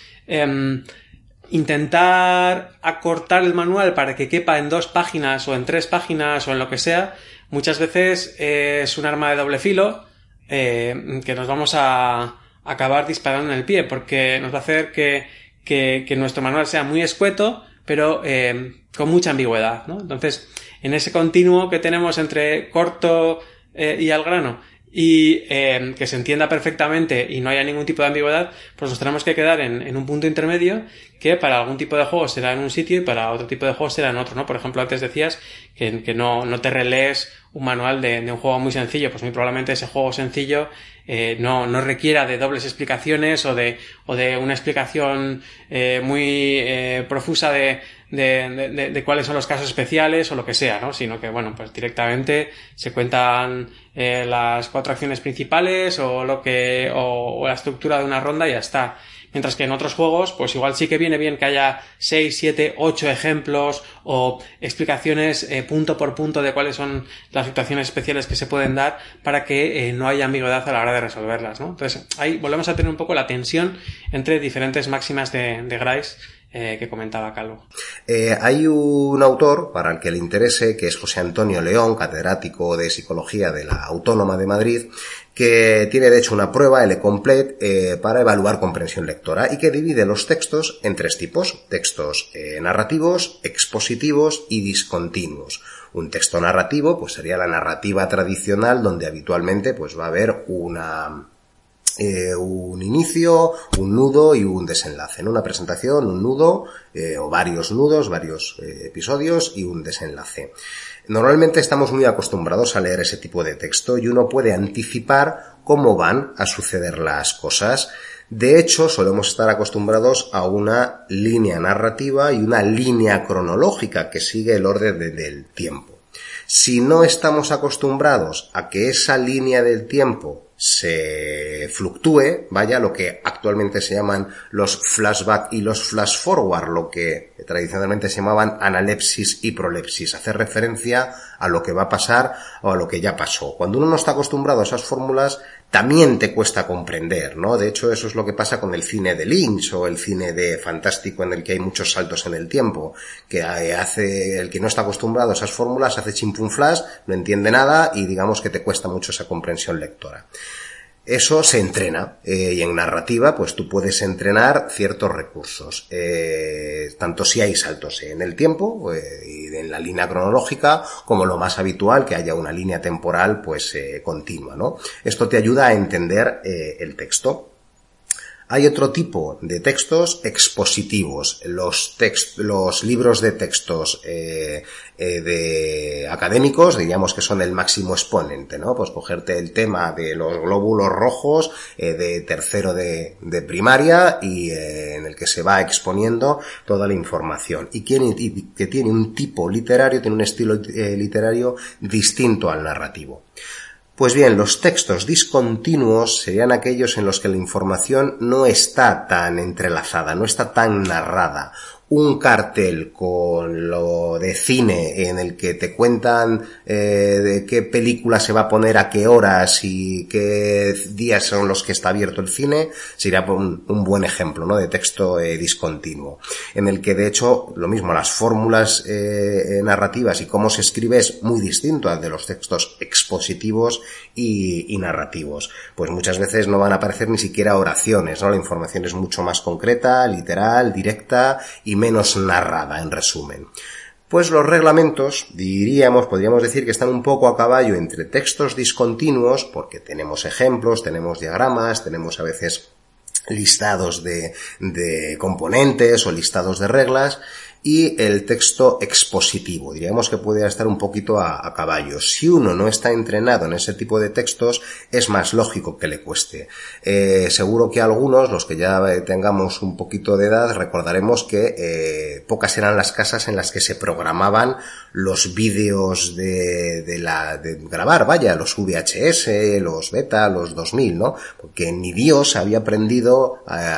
intentar acortar el manual para que quepa en 2 páginas o en 3 páginas o en lo que sea, muchas veces es un arma de doble filo que nos vamos a acabar disparando en el pie, porque nos va a hacer que nuestro manual sea muy escueto, pero con mucha ambigüedad, ¿no? Entonces, en ese continuo que tenemos entre corto y al grano, y que se entienda perfectamente y no haya ningún tipo de ambigüedad, pues nos tenemos que quedar en un punto intermedio que para algún tipo de juego será en un sitio y para otro tipo de juego será en otro, ¿no? Por ejemplo, antes decías que no te relees un manual de un juego muy sencillo, pues muy probablemente ese juego sencillo no requiera de dobles explicaciones o de una explicación muy profusa de cuáles son los casos especiales o lo que sea, ¿no? Sino que, bueno, pues directamente se cuentan las 4 acciones principales o la estructura de una ronda y ya está. Mientras que en otros juegos, pues igual sí que viene bien que haya 6, 7, 8 ejemplos o explicaciones punto por punto de cuáles son las situaciones especiales que se pueden dar para que no haya ambigüedad a la hora de resolverlas, ¿no? Entonces, ahí volvemos a tener un poco la tensión entre diferentes máximas de Grice que comentaba Calvo. Hay un autor, para el que le interese, que es José Antonio León, catedrático de Psicología de la Autónoma de Madrid, que tiene de hecho una prueba, L-Complete, para evaluar comprensión lectora y que divide los textos en 3 tipos: textos narrativos, expositivos y discontinuos. Un texto narrativo pues sería la narrativa tradicional, donde habitualmente pues va a haber un inicio, un nudo y un desenlace. En una presentación, un nudo o varios nudos, varios episodios y un desenlace. Normalmente estamos muy acostumbrados a leer ese tipo de texto y uno puede anticipar cómo van a suceder las cosas. De hecho, solemos estar acostumbrados a una línea narrativa y una línea cronológica que sigue el orden del tiempo. Si no estamos acostumbrados a que esa línea del tiempo se fluctúe, vaya, lo que actualmente se llaman los flashback y los flash forward, lo que tradicionalmente se llamaban analepsis y prolepsis, hacer referencia a lo que va a pasar o a lo que ya pasó. Cuando uno no está acostumbrado a esas fórmulas, también te cuesta comprender, ¿no? De hecho, eso es lo que pasa con el cine de Lynch o el cine de fantástico, en el que hay muchos saltos en el tiempo, que hace el que no está acostumbrado a esas fórmulas, hace chimpum flash, no entiende nada y digamos que te cuesta mucho esa comprensión lectora. Eso se entrena, y en narrativa pues tú puedes entrenar ciertos recursos, tanto si hay saltos en el tiempo y en la línea cronológica, como lo más habitual, que haya una línea temporal pues continua, ¿no? Esto te ayuda a entender el texto. Hay otro tipo de textos expositivos, los libros de textos de académicos, diríamos que son el máximo exponente, ¿no? Pues cogerte el tema de los glóbulos rojos de tercero de primaria y en el que se va exponiendo toda la información y que tiene un tipo literario, tiene un estilo literario distinto al narrativo. Pues bien, los textos discontinuos serían aquellos en los que la información no está tan entrelazada, no está tan narrada. Un cartel con lo de cine en el que te cuentan de qué película se va a poner a qué horas y qué días son los que está abierto el cine, sería un buen ejemplo, ¿no?, de texto discontinuo. En el que, de hecho, lo mismo, las fórmulas narrativas y cómo se escribe es muy distinto al de los textos expositivos y narrativos. Pues muchas veces no van a aparecer ni siquiera oraciones, ¿no? La información es mucho más concreta, literal, directa y menos narrada, en resumen. Pues los reglamentos, podríamos decir que están un poco a caballo entre textos discontinuos, porque tenemos ejemplos, tenemos diagramas, tenemos a veces listados de componentes o listados de reglas, y el texto expositivo. Diríamos que puede estar un poquito a caballo. Si uno no está entrenado en ese tipo de textos, es más lógico que le cueste. Seguro que algunos, los que ya tengamos un poquito de edad, recordaremos que pocas eran las casas en las que se programaban los vídeos de grabar, los VHS, los Beta, los 2000, ¿no? Porque ni Dios había aprendido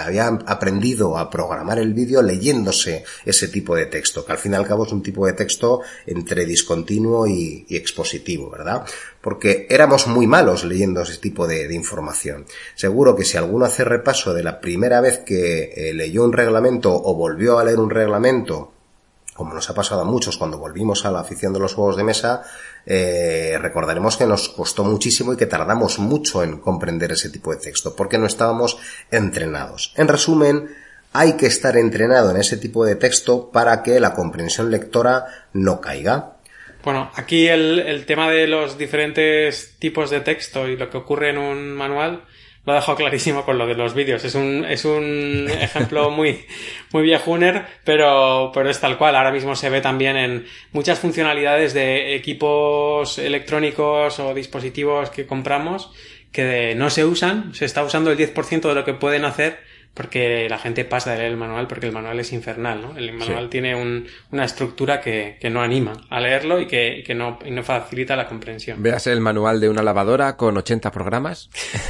a programar el vídeo leyéndose ese tipo de texto, que al fin y al cabo es un tipo de texto entre discontinuo y expositivo, ¿verdad? Porque éramos muy malos leyendo ese tipo de información. Seguro que si alguno hace repaso de la primera vez que leyó un reglamento o volvió a leer un reglamento, como nos ha pasado a muchos cuando volvimos a la afición de los juegos de mesa, recordaremos que nos costó muchísimo y que tardamos mucho en comprender ese tipo de texto, porque no estábamos entrenados. En resumen, hay que estar entrenado en ese tipo de texto para que la comprensión lectora no caiga. Bueno, aquí el tema de los diferentes tipos de texto y lo que ocurre en un manual lo ha dejado clarísimo con lo de los vídeos. Es un ejemplo muy viejuner, pero es tal cual. Ahora mismo se ve también en muchas funcionalidades de equipos electrónicos o dispositivos que compramos que no se usan. Se está usando el 10% de lo que pueden hacer porque la gente pasa de leer el manual, porque el manual es infernal, ¿no? El manual tiene una estructura que no anima a leerlo y que no facilita la comprensión. Veas el manual de una lavadora con 80 programas.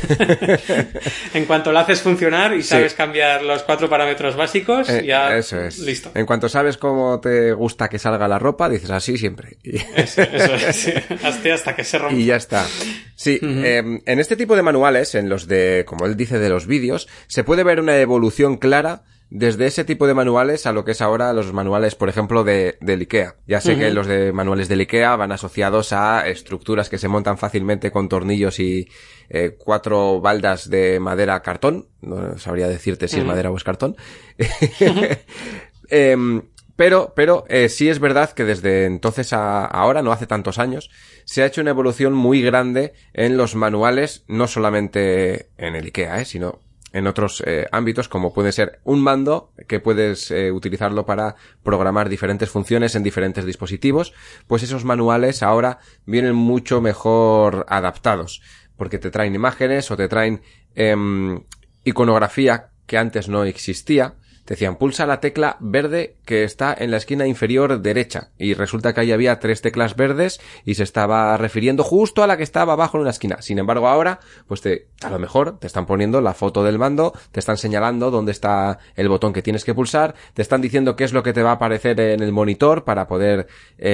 En cuanto lo haces funcionar y sabes cambiar los 4 parámetros básicos, ya eso es. Listo. En cuanto sabes cómo te gusta que salga la ropa, dices así siempre. Eso es, sí. Hasta que se rompa. Y ya está. Sí, en este tipo de manuales, en los de, como él dice, de los vídeos, se puede ver una evolución clara desde ese tipo de manuales a lo que es ahora los manuales, por ejemplo, del IKEA. Ya sé que los de manuales del IKEA van asociados a estructuras que se montan fácilmente con tornillos y 4 baldas de madera cartón. No sabría decirte si es madera o es cartón. Pero sí es verdad que desde entonces a ahora, no hace tantos años, se ha hecho una evolución muy grande en los manuales, no solamente en el IKEA, sino en otros ámbitos, como puede ser un mando, que puedes utilizarlo para programar diferentes funciones en diferentes dispositivos. Pues esos manuales ahora vienen mucho mejor adaptados, porque te traen imágenes o te traen iconografía que antes no existía. Te decían, pulsa la tecla verde que está en la esquina inferior derecha. Y resulta que ahí había 3 teclas verdes y se estaba refiriendo justo a la que estaba abajo en una esquina. Sin embargo, ahora, pues a lo mejor te están poniendo la foto del mando, te están señalando dónde está el botón que tienes que pulsar, te están diciendo qué es lo que te va a aparecer en el monitor para poder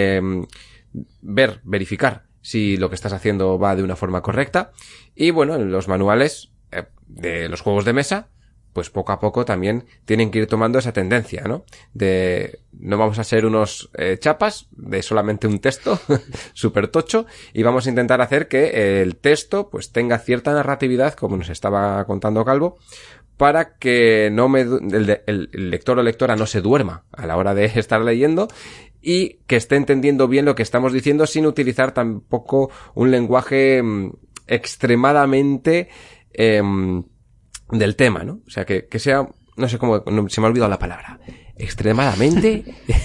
verificar si lo que estás haciendo va de una forma correcta. Y bueno, en los manuales de los juegos de mesa, pues poco a poco también tienen que ir tomando esa tendencia, ¿no? De no vamos a ser unos chapas de solamente un texto súper tocho, y vamos a intentar hacer que el texto pues tenga cierta narratividad, como nos estaba contando Calvo, para que el lector o lectora no se duerma a la hora de estar leyendo y que esté entendiendo bien lo que estamos diciendo sin utilizar tampoco un lenguaje extremadamente del tema, ¿no? O sea, que sea, no sé cómo, se me ha olvidado la palabra, extremadamente...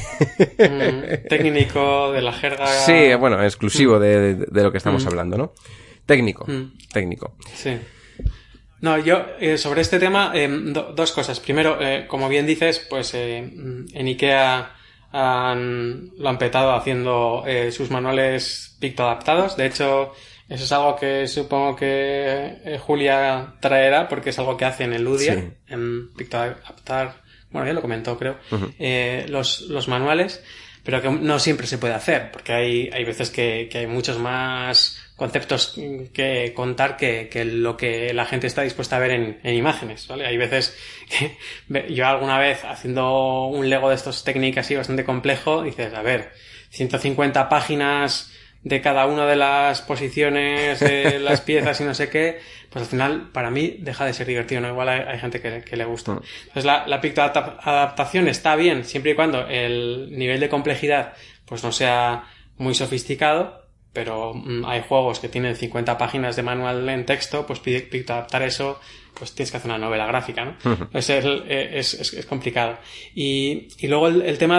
técnico, de la jerga... Sí, bueno, exclusivo de lo que estamos hablando, ¿no? Técnico. Sí. No, yo sobre este tema, dos cosas. Primero, como bien dices, pues en IKEA lo han petado haciendo sus manuales pictoadaptados. De hecho, eso es algo que supongo que Julia traerá, porque es algo que hace en el Ludia, sí. En pictoadaptar, bueno, ya lo comentó, creo, los manuales, pero que no siempre se puede hacer, porque hay veces que hay muchos más conceptos que contar que lo que la gente está dispuesta a ver en imágenes, ¿vale? Hay veces que yo alguna vez haciendo un Lego de estos técnicas así bastante complejo, dices, a ver, 150 páginas de cada una de las posiciones de las piezas y no sé qué, pues al final para mí deja de ser divertido, ¿no? Igual hay gente que le gusta. Entonces la pictoadaptación está bien siempre y cuando el nivel de complejidad pues no sea muy sofisticado, pero hay juegos que tienen 50 páginas de manual en texto, pues pictoadaptar eso, pues tienes que hacer una novela gráfica, ¿no? Entonces es complicado. Y luego el tema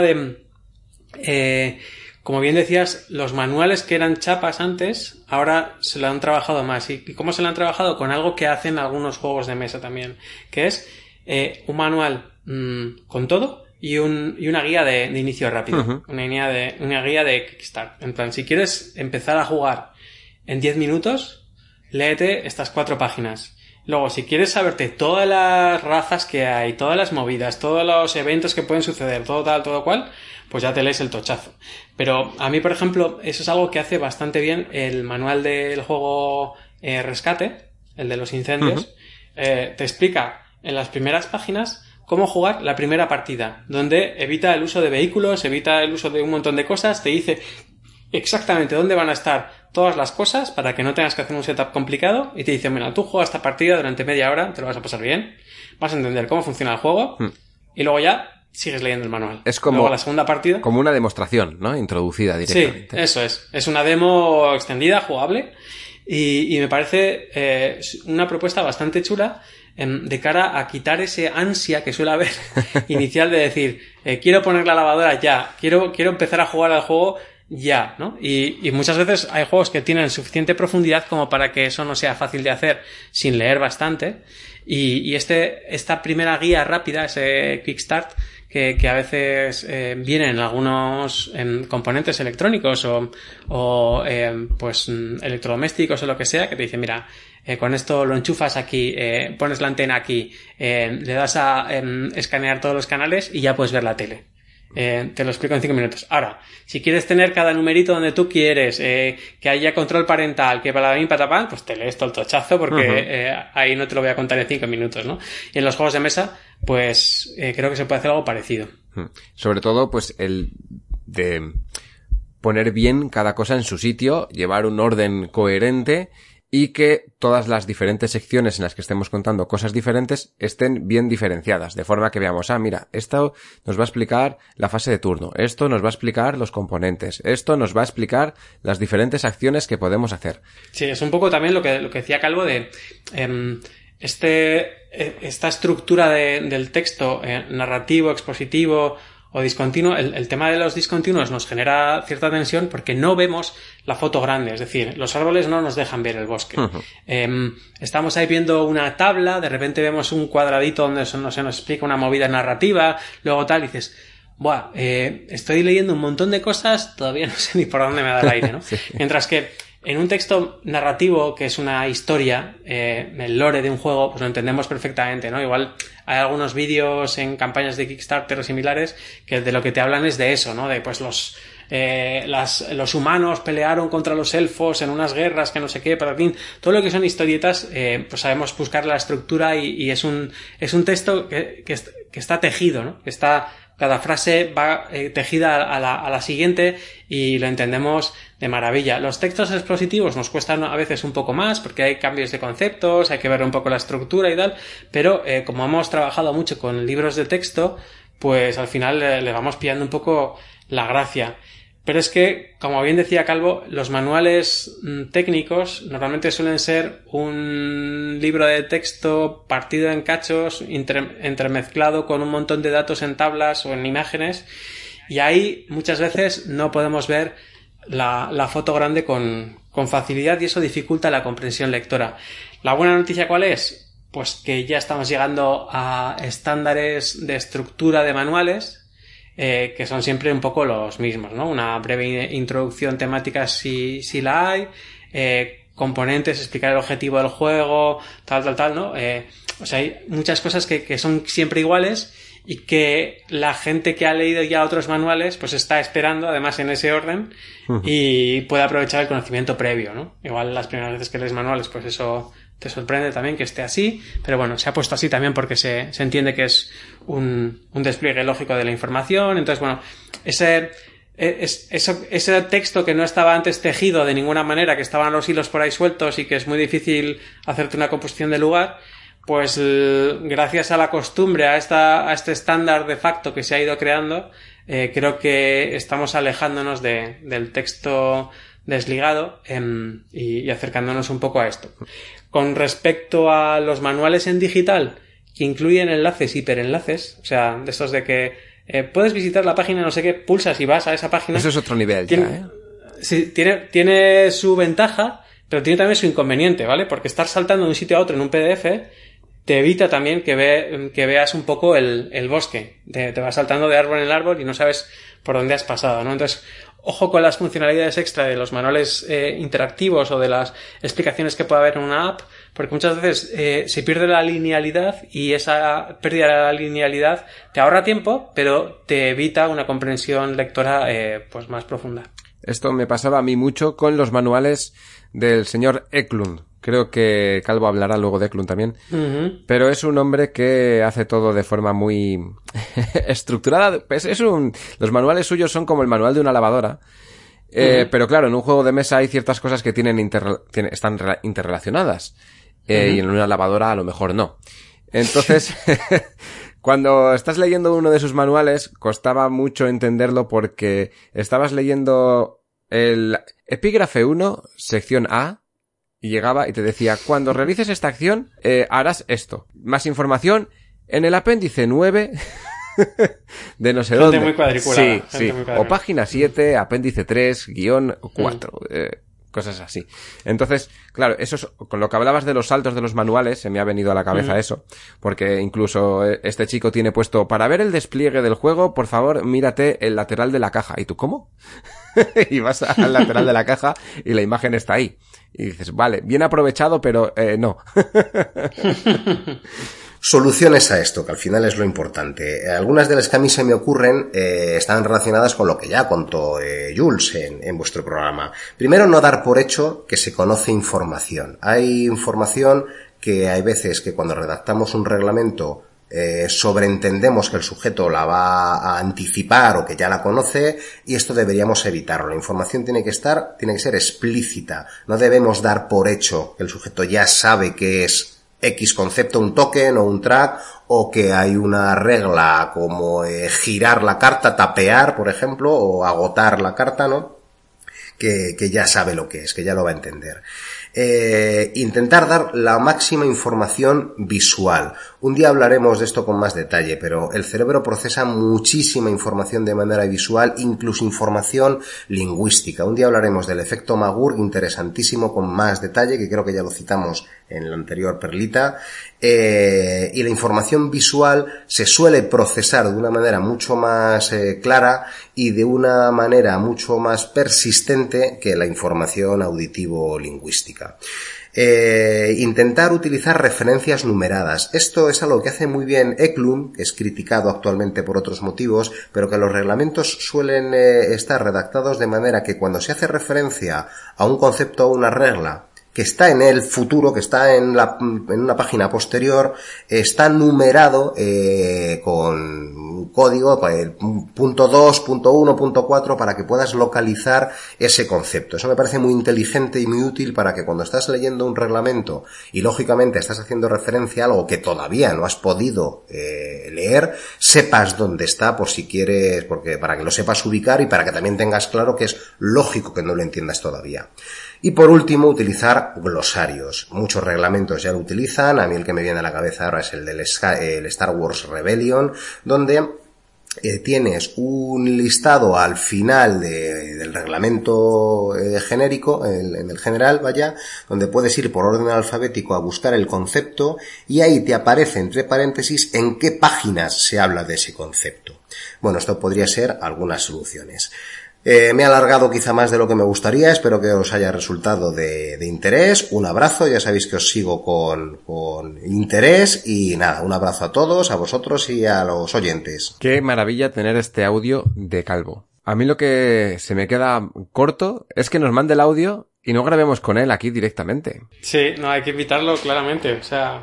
de... como bien decías, los manuales que eran chapas antes, ahora se lo han trabajado más. ¿Y cómo se lo han trabajado? Con algo que hacen algunos juegos de mesa también, que es un manual con todo y una guía de inicio rápido. Una guía de Kickstart. En plan, si quieres empezar a jugar en 10 minutos, léete estas 4 páginas. Luego, si quieres saberte todas las razas que hay, todas las movidas, todos los eventos que pueden suceder, todo tal, todo cual, pues ya te lees el tochazo. Pero a mí, por ejemplo, eso es algo que hace bastante bien el manual del juego Rescate, el de los incendios. Te explica en las primeras páginas cómo jugar la primera partida, donde evita el uso de vehículos, evita el uso de un montón de cosas, te dice exactamente dónde van a estar todas las cosas para que no tengas que hacer un setup complicado y te dice, mira, tú juegas esta partida durante media hora, te lo vas a pasar bien, vas a entender cómo funciona el juego y luego ya sigues leyendo el manual. Es como luego la segunda partida, como una demostración, ¿no? Introducida directamente. Sí, eso es. Es una demo extendida, jugable y me parece una propuesta bastante chula de cara a quitar ese ansia que suele haber inicial de decir, quiero poner la lavadora ya, quiero empezar a jugar al juego ya, ¿no? Y muchas veces hay juegos que tienen suficiente profundidad como para que eso no sea fácil de hacer sin leer bastante. Y esta primera guía rápida, ese Kickstart, que a veces vienen en algunos componentes electrónicos o pues electrodomésticos o lo que sea, que te dice, mira, con esto lo enchufas aquí, pones la antena aquí, le das a escanear todos los canales y ya puedes ver la tele. Te lo explico en 5 minutos. Ahora, si quieres tener cada numerito donde tú quieres, que haya control parental, que para mí patapán, pues te lees todo el tochazo porque ahí no te lo voy a contar en 5 minutos, ¿no? Y en los juegos de mesa, pues creo que se puede hacer algo parecido. Sobre todo, pues el de poner bien cada cosa en su sitio, llevar un orden coherente y que todas las diferentes secciones en las que estemos contando cosas diferentes estén bien diferenciadas, de forma que veamos, mira, esto nos va a explicar la fase de turno, esto nos va a explicar los componentes, esto nos va a explicar las diferentes acciones que podemos hacer. Sí, es un poco también lo que decía Calvo de esta estructura del texto narrativo, expositivo o discontinuo. El tema de los discontinuos nos genera cierta tensión porque no vemos la foto grande, es decir, los árboles no nos dejan ver el bosque. Estamos ahí viendo una tabla, de repente vemos un cuadradito donde se nos explica una movida narrativa, luego tal, y dices, buah, estoy leyendo un montón de cosas, todavía no sé ni por dónde me da el aire, ¿no? Sí. Mientras que en un texto narrativo, que es una historia, el lore de un juego, pues lo entendemos perfectamente, ¿no? Igual hay algunos vídeos en campañas de Kickstarter o similares que de lo que te hablan es de eso, ¿no? De pues los humanos pelearon contra los elfos en unas guerras que no sé qué, pero en fin, todo lo que son historietas, pues sabemos buscar la estructura y es un texto que está tejido, ¿no? Que está, cada frase va tejida a la siguiente y lo entendemos de maravilla. Los textos expositivos nos cuestan a veces un poco más porque hay cambios de conceptos, hay que ver un poco la estructura y tal, pero como hemos trabajado mucho con libros de texto, pues al final le vamos pillando un poco la gracia. Pero es que, como bien decía Calvo, los manuales técnicos normalmente suelen ser un libro de texto partido en cachos, entremezclado con un montón de datos en tablas o en imágenes, y ahí muchas veces no podemos ver la foto grande con facilidad, y eso dificulta la comprensión lectora. ¿La buena noticia cuál es? Pues que ya estamos llegando a estándares de estructura de manuales, que son siempre un poco los mismos, ¿no? Una breve introducción temática si la hay, componentes, explicar el objetivo del juego, tal, ¿no? O sea, hay muchas cosas que son siempre iguales y que la gente que ha leído ya otros manuales pues está esperando, además, en ese orden, y puede aprovechar el conocimiento previo, ¿no? Igual las primeras veces que lees manuales, pues eso te sorprende también que esté así, pero bueno, se ha puesto así también porque se entiende que es un despliegue lógico de la información. Entonces, bueno, ese texto que no estaba antes tejido de ninguna manera, que estaban los hilos por ahí sueltos y que es muy difícil hacerte una composición de lugar, pues gracias a la costumbre, a este estándar de facto que se ha ido creando, creo que estamos alejándonos del texto desligado y acercándonos un poco a esto. Con respecto a los manuales en digital, que incluyen enlaces, hiperenlaces, o sea, de estos de que puedes visitar la página no sé qué, pulsas y vas a esa página. Eso es otro nivel ya, Sí, tiene su ventaja, pero tiene también su inconveniente, ¿vale? Porque estar saltando de un sitio a otro en un PDF te evita también que veas un poco el bosque. Te vas saltando de árbol en árbol y no sabes por dónde has pasado, ¿no? Entonces, ojo con las funcionalidades extra de los manuales interactivos o de las explicaciones que puede haber en una app, porque muchas veces se pierde la linealidad, y esa pérdida de la linealidad te ahorra tiempo, pero te evita una comprensión lectora pues más profunda. Esto me pasaba a mí mucho con los manuales del señor Eklund. Creo que Calvo hablará luego de Eklund también. Pero es un hombre que hace todo de forma muy estructurada. Los manuales suyos son como el manual de una lavadora. Pero claro, en un juego de mesa hay ciertas cosas que están interrelacionadas. Y en una lavadora a lo mejor no. Entonces, cuando estás leyendo uno de sus manuales, costaba mucho entenderlo porque estabas leyendo el epígrafe 1, sección A, y llegaba y te decía, cuando realices esta acción, harás esto. Más información en el apéndice 9 de no sé gente dónde. Muy cuadriculada. Sí. O página 7, apéndice 3, guión 4. Cosas así. Entonces, claro, eso es, con lo que hablabas de los saltos de los manuales, se me ha venido a la cabeza eso, porque incluso este chico tiene puesto, para ver el despliegue del juego, por favor, mírate el lateral de la caja. ¿Y tú cómo? Y vas al lateral de la caja y la imagen está ahí. Y dices, vale, bien aprovechado, pero no. Soluciones a esto, que al final es lo importante. Algunas de las que a mí se me ocurren están relacionadas con lo que ya contó Jules en vuestro programa. Primero, no dar por hecho que se conoce información. Hay información que hay veces que cuando redactamos un reglamento sobreentendemos que el sujeto la va a anticipar o que ya la conoce, y esto deberíamos evitarlo. La información tiene que ser explícita. No debemos dar por hecho que el sujeto ya sabe qué es X concepto, un token o un track, o que hay una regla como girar la carta, tapear, por ejemplo, o agotar la carta, ¿no? Que ya sabe lo que es, que ya lo va a entender. Intentar dar la máxima información visual. Un día hablaremos de esto con más detalle, pero el cerebro procesa muchísima información de manera visual, incluso información lingüística. Un día hablaremos del efecto Magur, interesantísimo, con más detalle, que creo que ya lo citamos en la anterior perlita. Y la información visual se suele procesar de una manera mucho más clara y de una manera mucho más persistente que la información auditivo-lingüística. Intentar utilizar referencias numeradas. Esto es algo que hace muy bien Eklund, que es criticado actualmente por otros motivos, pero que los reglamentos suelen estar redactados de manera que cuando se hace referencia a un concepto o una regla que está en el futuro, que está en una página posterior, está numerado con un código, punto 2, punto 1, punto 4, para que puedas localizar ese concepto. Eso me parece muy inteligente y muy útil para que cuando estás leyendo un reglamento y lógicamente estás haciendo referencia a algo que todavía no has podido leer, sepas dónde está por si quieres, porque para que lo sepas ubicar y para que también tengas claro que es lógico que no lo entiendas todavía. Y por último, utilizar glosarios. Muchos reglamentos ya lo utilizan. A mí el que me viene a la cabeza ahora es el del Star Wars Rebellion, donde tienes un listado al final del reglamento genérico, en el general, donde puedes ir por orden alfabético a buscar el concepto y ahí te aparece entre paréntesis en qué páginas se habla de ese concepto. Bueno, esto podría ser algunas soluciones. Me he alargado quizá más de lo que me gustaría, espero que os haya resultado de interés. Un abrazo, ya sabéis que os sigo con interés y nada, un abrazo a todos, a vosotros y a los oyentes. Qué maravilla tener este audio de Calvo. A mí lo que se me queda corto es que nos mande el audio y no grabemos con él aquí directamente. Sí, no, hay que evitarlo claramente, o sea...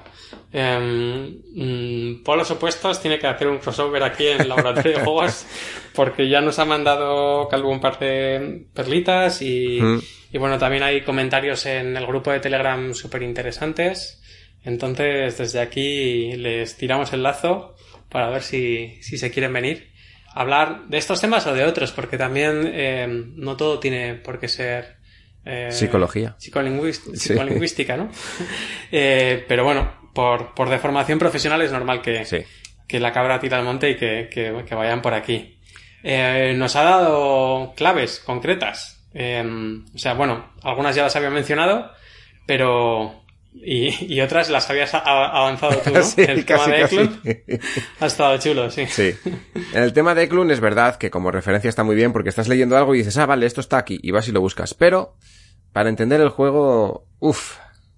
polos opuestos, tiene que hacer un crossover aquí en el laboratorio de juegos porque ya nos ha mandado Calvo un par de perlitas y bueno, también hay comentarios en el grupo de Telegram súper interesantes, entonces desde aquí les tiramos el lazo para ver si se quieren venir a hablar de estos temas o de otros, porque también no todo tiene por qué ser psicología, psicolingüística, ¿no? Pero bueno, por deformación profesional es normal que la cabra tire al monte y que vayan por aquí. Nos ha dado claves concretas. O sea, bueno, algunas ya las había mencionado, pero... Y otras las habías avanzado tú, ¿no? Sí, el tema de Eklund ha estado chulo, sí. Sí. En el tema de Eklund es verdad que como referencia está muy bien porque estás leyendo algo y dices, vale, esto está aquí, y vas y lo buscas. Pero, para entender el juego, Uf.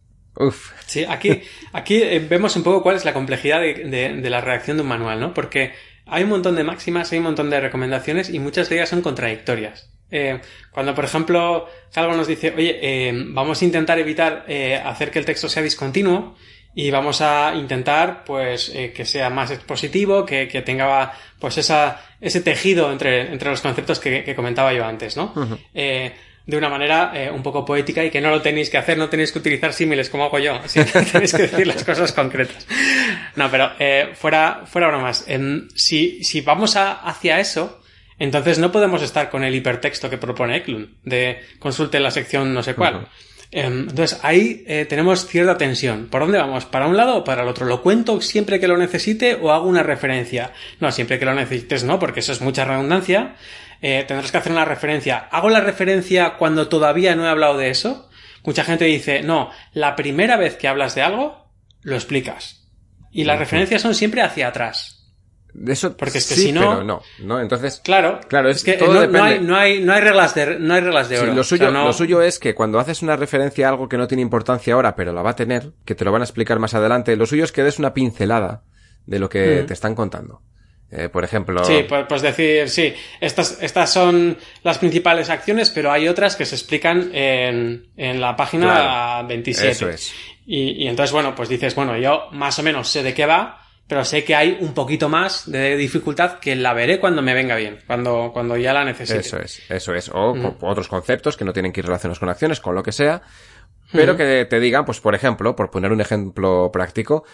Sí, aquí vemos un poco cuál es la complejidad de la redacción de un manual, ¿no? Porque hay un montón de máximas, hay un montón de recomendaciones y muchas de ellas son contradictorias. Cuando, por ejemplo, Calvo nos dice, oye, vamos a intentar evitar hacer que el texto sea discontinuo y vamos a intentar, pues, que sea más expositivo, que tenga, pues, ese tejido entre los conceptos que comentaba yo antes, ¿no? Uh-huh. De una manera un poco poética y que no lo tenéis que hacer, no tenéis que utilizar símiles como hago yo, sino que tenéis que decir las cosas concretas. No, pero fuera bromas. Si vamos hacia eso, entonces no podemos estar con el hipertexto que propone Eklund, de consulte la sección no sé cuál. Uh-huh. Entonces ahí tenemos cierta tensión. ¿Por dónde vamos? ¿Para un lado o para el otro? ¿Lo cuento siempre que lo necesite o hago una referencia? No, siempre que lo necesites no, porque eso es mucha redundancia. Tendrás que hacer una referencia. ¿Hago la referencia cuando todavía no he hablado de eso? Mucha gente dice, no, la primera vez que hablas de algo, lo explicas. Y las referencias son siempre hacia atrás. Eso, porque es que sí, si no, pero no, entonces claro, es que todo no hay reglas de oro. Sí, lo suyo es que cuando haces una referencia a algo que no tiene importancia ahora, pero la va a tener, que te lo van a explicar más adelante, lo suyo es que des una pincelada de lo que te están contando. Por ejemplo... Sí, pues decir, sí, estas son las principales acciones, pero hay otras que se explican en la página 27. Eso es. Y entonces, bueno, pues dices, bueno, yo más o menos sé de qué va, pero sé que hay un poquito más de dificultad que la veré cuando me venga bien, cuando ya la necesite. Eso es. O otros conceptos que no tienen que ir relacionados con acciones, con lo que sea, pero que te digan, pues por ejemplo, por poner un ejemplo práctico,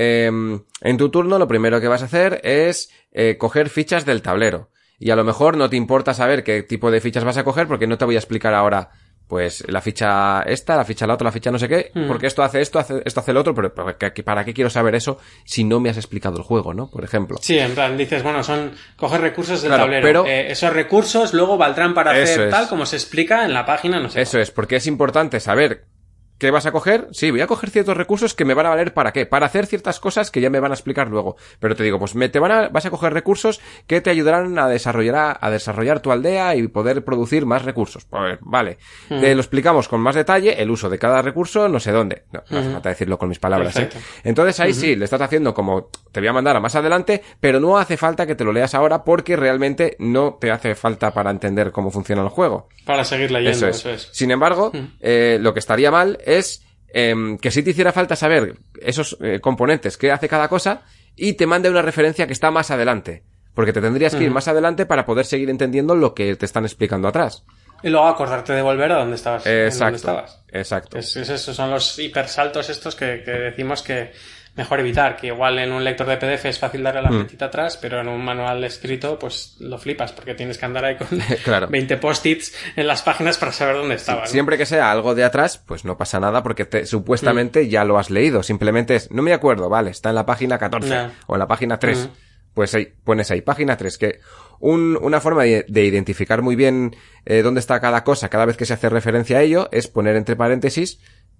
en tu turno lo primero que vas a hacer es coger fichas del tablero. Y a lo mejor no te importa saber qué tipo de fichas vas a coger porque no te voy a explicar ahora pues la ficha esta, la ficha la otra, la ficha no sé qué, porque esto hace lo otro, pero ¿para qué quiero saber eso si no me has explicado el juego, ¿no? Por ejemplo. Sí, en plan, dices, bueno, coger recursos del tablero. Pero esos recursos luego valdrán para hacer tal como se explica en la página, no sé. Eso es, porque es importante saber ¿qué vas a coger? Sí, voy a coger ciertos recursos que me van a valer ¿para qué? Para hacer ciertas cosas que ya me van a explicar luego. Pero te digo, pues vas a coger recursos que te ayudarán a desarrollar tu aldea y poder producir más recursos. Pues vale. Te lo explicamos con más detalle, el uso de cada recurso, no sé dónde. No hace falta decirlo con mis palabras, Entonces ahí sí, le estás haciendo como te voy a mandar a más adelante, pero no hace falta que te lo leas ahora porque realmente no te hace falta para entender cómo funciona el juego. Para seguir leyendo, eso es. Sin embargo, lo que estaría mal es que si te hiciera falta saber esos componentes, qué hace cada cosa, y te mande una referencia que está más adelante. Porque te tendrías que ir más adelante para poder seguir entendiendo lo que te están explicando atrás. Y luego acordarte de volver a donde estabas. Exacto. Esos son los hipersaltos estos que decimos que mejor evitar. Que igual en un lector de PDF es fácil darle la flechita atrás, pero en un manual escrito pues lo flipas porque tienes que andar ahí con claro. 20 post-its en las páginas para saber dónde estabas. Sí, siempre que sea algo de atrás, pues no pasa nada porque supuestamente ya lo has leído. Simplemente no me acuerdo, vale, está en la página 14 o en la página 3. Pues ahí, pones ahí, página 3, que una forma de identificar muy bien dónde está cada cosa cada vez que se hace referencia a ello es poner entre paréntesis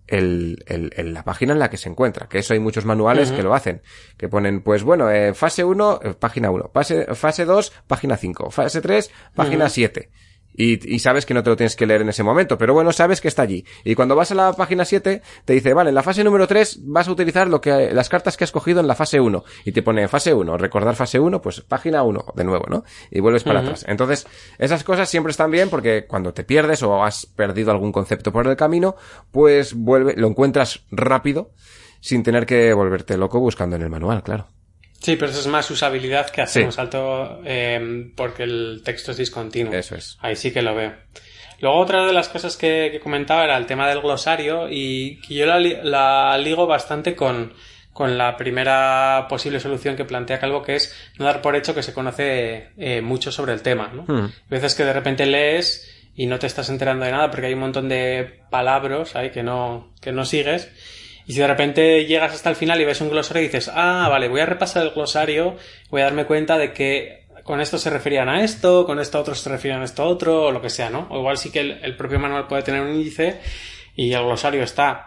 la página en la que se encuentra, que eso hay muchos manuales que lo hacen, que ponen, pues bueno, fase 1, página 1, fase 2, página 5, fase 3, página 7. Y sabes que no te lo tienes que leer en ese momento, pero bueno, sabes que está allí. Y cuando vas a la página 7, te dice, vale, en la fase número 3 vas a utilizar las cartas que has cogido en la fase 1. Y te pone fase 1, recordar fase 1, pues página 1, de nuevo, ¿no? Y vuelves para atrás. Entonces, esas cosas siempre están bien porque cuando te pierdes o has perdido algún concepto por el camino, pues lo encuentras rápido, sin tener que volverte loco buscando en el manual, claro. Sí, pero eso es más usabilidad que hacer un salto porque el texto es discontinuo. Eso es. Ahí sí que lo veo. Luego otra de las cosas que comentaba era el tema del glosario y que yo la ligo bastante con la primera posible solución que plantea Calvo, que es no dar por hecho que se conoce mucho sobre el tema, ¿no? Hay veces que de repente lees y no te estás enterando de nada porque hay un montón de palabras ahí que no sigues. Y si de repente llegas hasta el final y ves un glosario y dices, vale, voy a repasar el glosario, voy a darme cuenta de que con esto se referían a esto, con esto otros se referían a esto otro, o lo que sea, ¿no? O igual sí que el propio manual puede tener un índice y el glosario está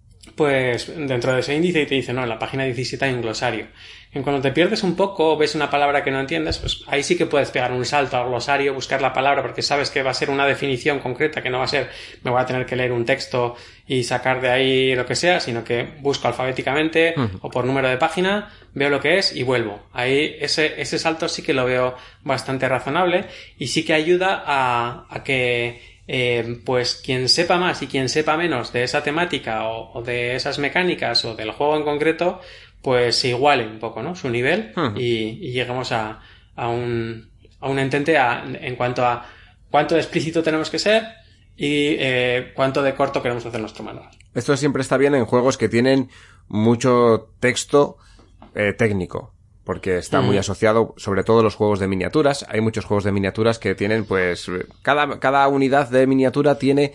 pues dentro de ese índice y te dice, no, en la página 17 hay un glosario. Y cuando te pierdes un poco o ves una palabra que no entiendes, pues ahí sí que puedes pegar un salto al glosario, buscar la palabra porque sabes que va a ser una definición concreta, que no va a ser, me voy a tener que leer un texto y sacar de ahí lo que sea, sino que busco alfabéticamente o por número de página, veo lo que es y vuelvo. Ahí ese salto sí que lo veo bastante razonable y sí que ayuda a que pues quien sepa más y quien sepa menos de esa temática o de esas mecánicas o del juego en concreto, pues se iguale un poco, ¿no? Su nivel y lleguemos a un entente en cuanto a cuánto de explícito tenemos que ser y cuánto de corto queremos hacer nuestro manual. Esto siempre está bien en juegos que tienen mucho texto técnico. Porque está muy asociado, sobre todo los juegos de miniaturas. Hay muchos juegos de miniaturas que tienen, pues, cada unidad de miniatura tiene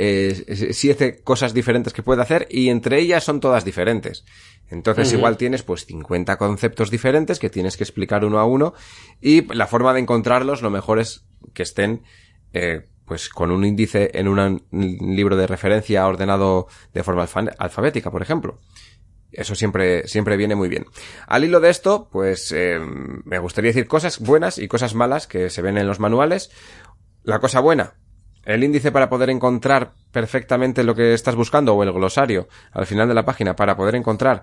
7 cosas diferentes que puede hacer y entre ellas son todas diferentes. Entonces igual tienes, pues, 50 conceptos diferentes que tienes que explicar uno a uno y la forma de encontrarlos, lo mejor es que estén, pues, con un índice en un libro de referencia ordenado de forma alfabética, por ejemplo. Eso siempre viene muy bien. Al hilo de esto, pues me gustaría decir cosas buenas y cosas malas que se ven en los manuales. La cosa buena, el índice para poder encontrar perfectamente lo que estás buscando o el glosario al final de la página para poder encontrar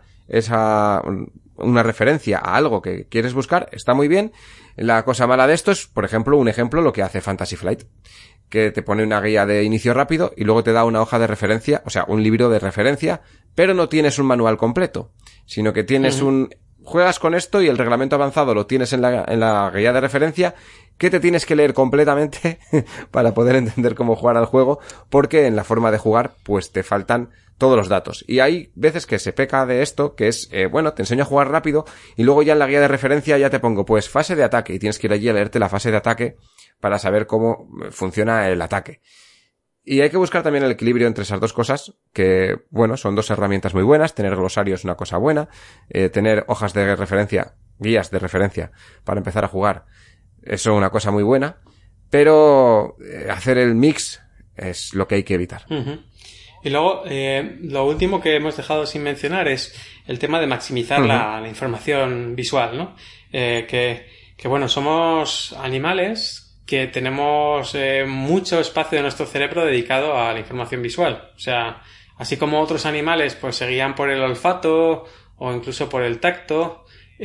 una referencia a algo que quieres buscar, está muy bien. La cosa mala de esto es, por ejemplo, lo que hace Fantasy Flight, que te pone una guía de inicio rápido y luego te da una hoja de referencia, o sea, un libro de referencia, pero no tienes un manual completo, sino que tienes juegas con esto y el reglamento avanzado lo tienes en la guía de referencia, que te tienes que leer completamente para poder entender cómo jugar al juego, porque en la forma de jugar, pues te faltan todos los datos. Y hay veces que se peca de esto, que es, te enseño a jugar rápido y luego ya en la guía de referencia ya te pongo, pues, fase de ataque y tienes que ir allí a leerte la fase de ataque para saber cómo funciona el ataque. Y hay que buscar también el equilibrio entre esas dos cosas, que, son dos herramientas muy buenas. Tener glosario es una cosa buena. Tener hojas de referencia, guías de referencia para empezar a jugar, eso es una cosa muy buena. Pero hacer el mix es lo que hay que evitar. Y luego, lo último que hemos dejado sin mencionar es el tema de maximizar la información visual, ¿no? Que somos animales que tenemos mucho espacio de nuestro cerebro dedicado a la información visual. O sea, así como otros animales pues se guían por el olfato o incluso por el tacto,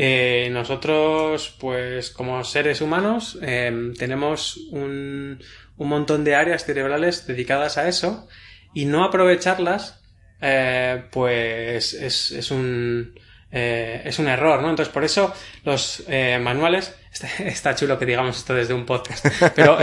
nosotros pues como seres humanos tenemos un montón de áreas cerebrales dedicadas a eso y no aprovecharlas pues es un error, ¿no? Entonces, por eso los manuales... Está chulo que digamos esto desde un podcast. Pero,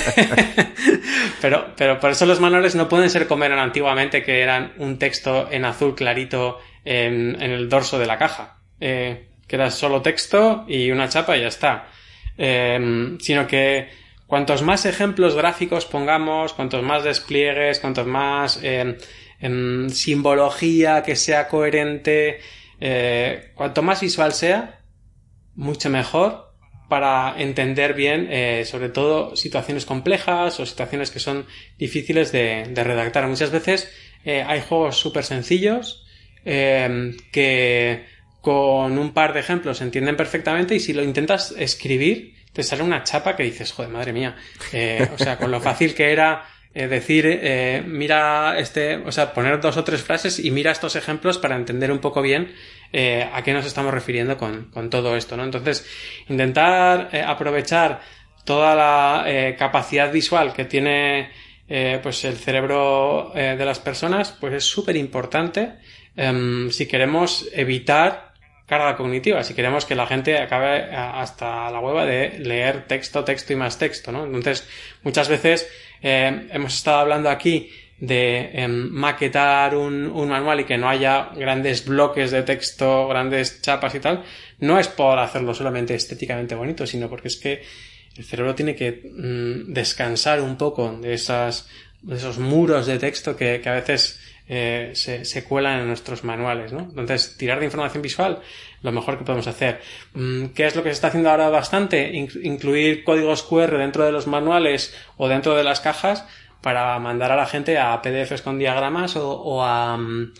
pero por eso los manuales no pueden ser como eran antiguamente, que eran un texto en azul clarito en el dorso de la caja. Que era solo texto y una chapa y ya está. Sino que cuantos más ejemplos gráficos pongamos, cuantos más despliegues, cuantos más simbología que sea coherente, cuanto más visual sea, mucho mejor para entender bien, sobre todo, situaciones complejas o situaciones que son difíciles de redactar. Muchas veces hay juegos súper sencillos que con un par de ejemplos se entienden perfectamente, y si lo intentas escribir te sale una chapa que dices, joder, madre mía. O sea, con lo fácil que era decir, mira o sea, poner 2 o 3 frases y mira estos ejemplos para entender un poco bien a qué nos estamos refiriendo con todo esto, ¿no? Entonces, intentar aprovechar toda la capacidad visual que tiene pues el cerebro de las personas, pues es súper importante si queremos evitar carga cognitiva, si queremos que la gente acabe hasta la hueva de leer texto y más texto, ¿no? Entonces, muchas veces hemos estado hablando aquí de maquetar un manual y que no haya grandes bloques de texto, grandes chapas y tal. No es por hacerlo solamente estéticamente bonito, sino porque es que el cerebro tiene que descansar un poco de esos muros de texto que a veces se cuelan en nuestros manuales, ¿no? Entonces, tirar de información visual, lo mejor que podemos hacer. ¿Qué es lo que se está haciendo ahora bastante? Incluir códigos QR dentro de los manuales o dentro de las cajas para mandar a la gente a PDFs con diagramas o a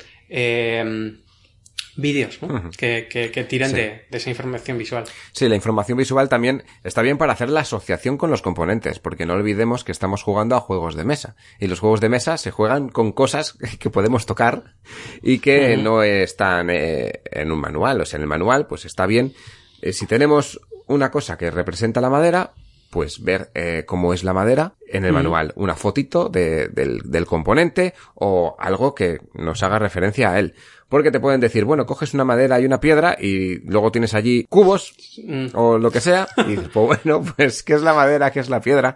vídeos, ¿no? Uh-huh. que tiren sí. de esa información visual. Sí, la información visual también está bien para hacer la asociación con los componentes, porque no olvidemos que estamos jugando a juegos de mesa, y los juegos de mesa se juegan con cosas que podemos tocar y que uh-huh. no están en un manual. O sea, en el manual pues está bien, si tenemos una cosa que representa la madera, pues ver cómo es la madera en el manual, una fotito del componente o algo que nos haga referencia a él. Porque te pueden decir, bueno, coges una madera y una piedra y luego tienes allí cubos o lo que sea, y dices, pues bueno, pues ¿qué es la madera? ¿Qué es la piedra?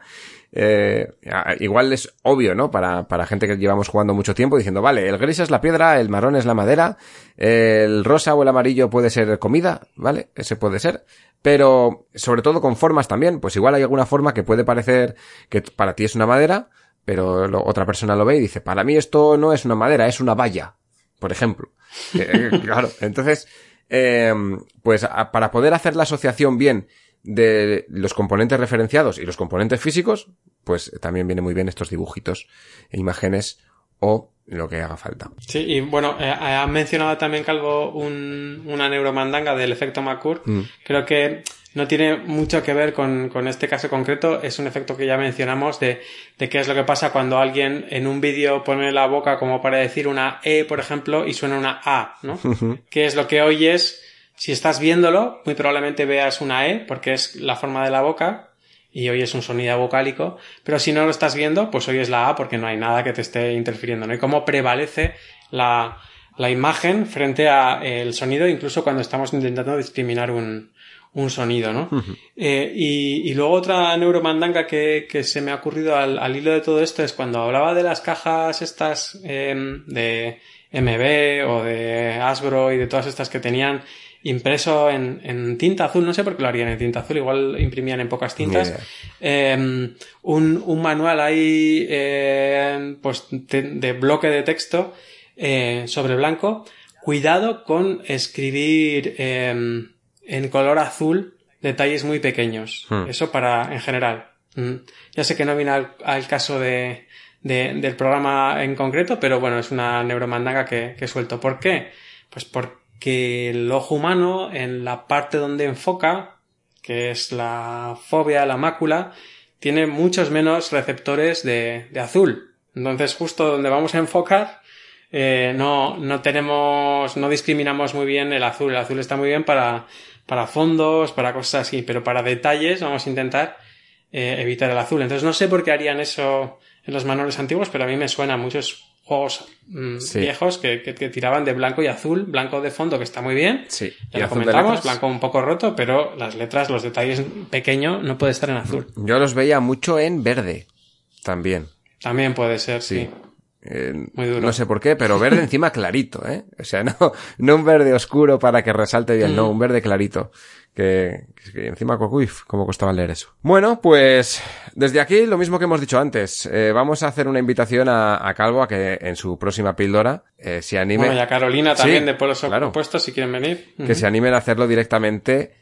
Igual es obvio, ¿no? Para gente que llevamos jugando mucho tiempo, diciendo, vale, el gris es la piedra, el marrón es la madera, el rosa o el amarillo puede ser comida, ¿vale? Ese puede ser. Pero, sobre todo con formas también, pues igual hay alguna forma que puede parecer que para ti es una madera, pero otra persona lo ve y dice, para mí esto no es una madera, es una valla, por ejemplo. Claro, entonces, pues para poder hacer la asociación bien de los componentes referenciados y los componentes físicos, pues también viene muy bien estos dibujitos e imágenes o lo que haga falta. Sí, y bueno, han mencionado también, Calvo, una neuromandanga del efecto McCurk. Creo que no tiene mucho que ver con este caso concreto. Es un efecto que ya mencionamos de qué es lo que pasa cuando alguien en un vídeo pone la boca como para decir una E, por ejemplo, y suena una A, ¿no? ¿Qué es lo que oyes? Si estás viéndolo, muy probablemente veas una E, porque es la forma de la boca, y oyes un sonido vocálico, pero si no lo estás viendo, pues oyes la A porque no hay nada que te esté interfiriendo, ¿no? Y cómo prevalece la imagen frente a el sonido, incluso cuando estamos intentando discriminar un sonido, ¿no? Uh-huh. Y luego otra neuromandanga que se me ha ocurrido al hilo de todo esto es cuando hablaba de las cajas estas de MB o de Hasbro y de todas estas que tenían impreso en tinta azul, no sé por qué lo harían en tinta azul, igual imprimían en pocas tintas. Yeah. Un manual ahí pues de bloque de texto sobre blanco. Cuidado con escribir en color azul detalles muy pequeños. Eso en general. Ya sé que no viene al caso del programa en concreto, pero bueno, es una neuromandanga que suelto. ¿Por qué? Pues porque el ojo humano, en la parte donde enfoca, que es la fóvea, la mácula, tiene muchos menos receptores de azul. Entonces, justo donde vamos a enfocar, no discriminamos muy bien el azul. El azul está muy bien para fondos, para cosas así, pero para detalles vamos a intentar evitar el azul. Entonces, no sé por qué harían eso en los manuales antiguos, pero a mí me suena a muchos juegos viejos que tiraban de blanco y azul, blanco de fondo que está muy bien, sí. Ya lo comentamos, blanco un poco roto, pero las letras, los detalles pequeños no puede estar en azul. Yo los veía mucho en verde también. También puede ser, sí. Muy duro. No sé por qué, pero verde encima clarito, ¿eh? O sea, no un verde oscuro para que resalte bien, no, un verde clarito. Que encima, uy, cómo costaba leer eso. Bueno, pues desde aquí lo mismo que hemos dicho antes. Vamos a hacer una invitación a Calvo a que en su próxima píldora se anime. Bueno, y a Carolina también, sí, de Polos claro. Opuestos, si quieren venir. Que se animen a hacerlo directamente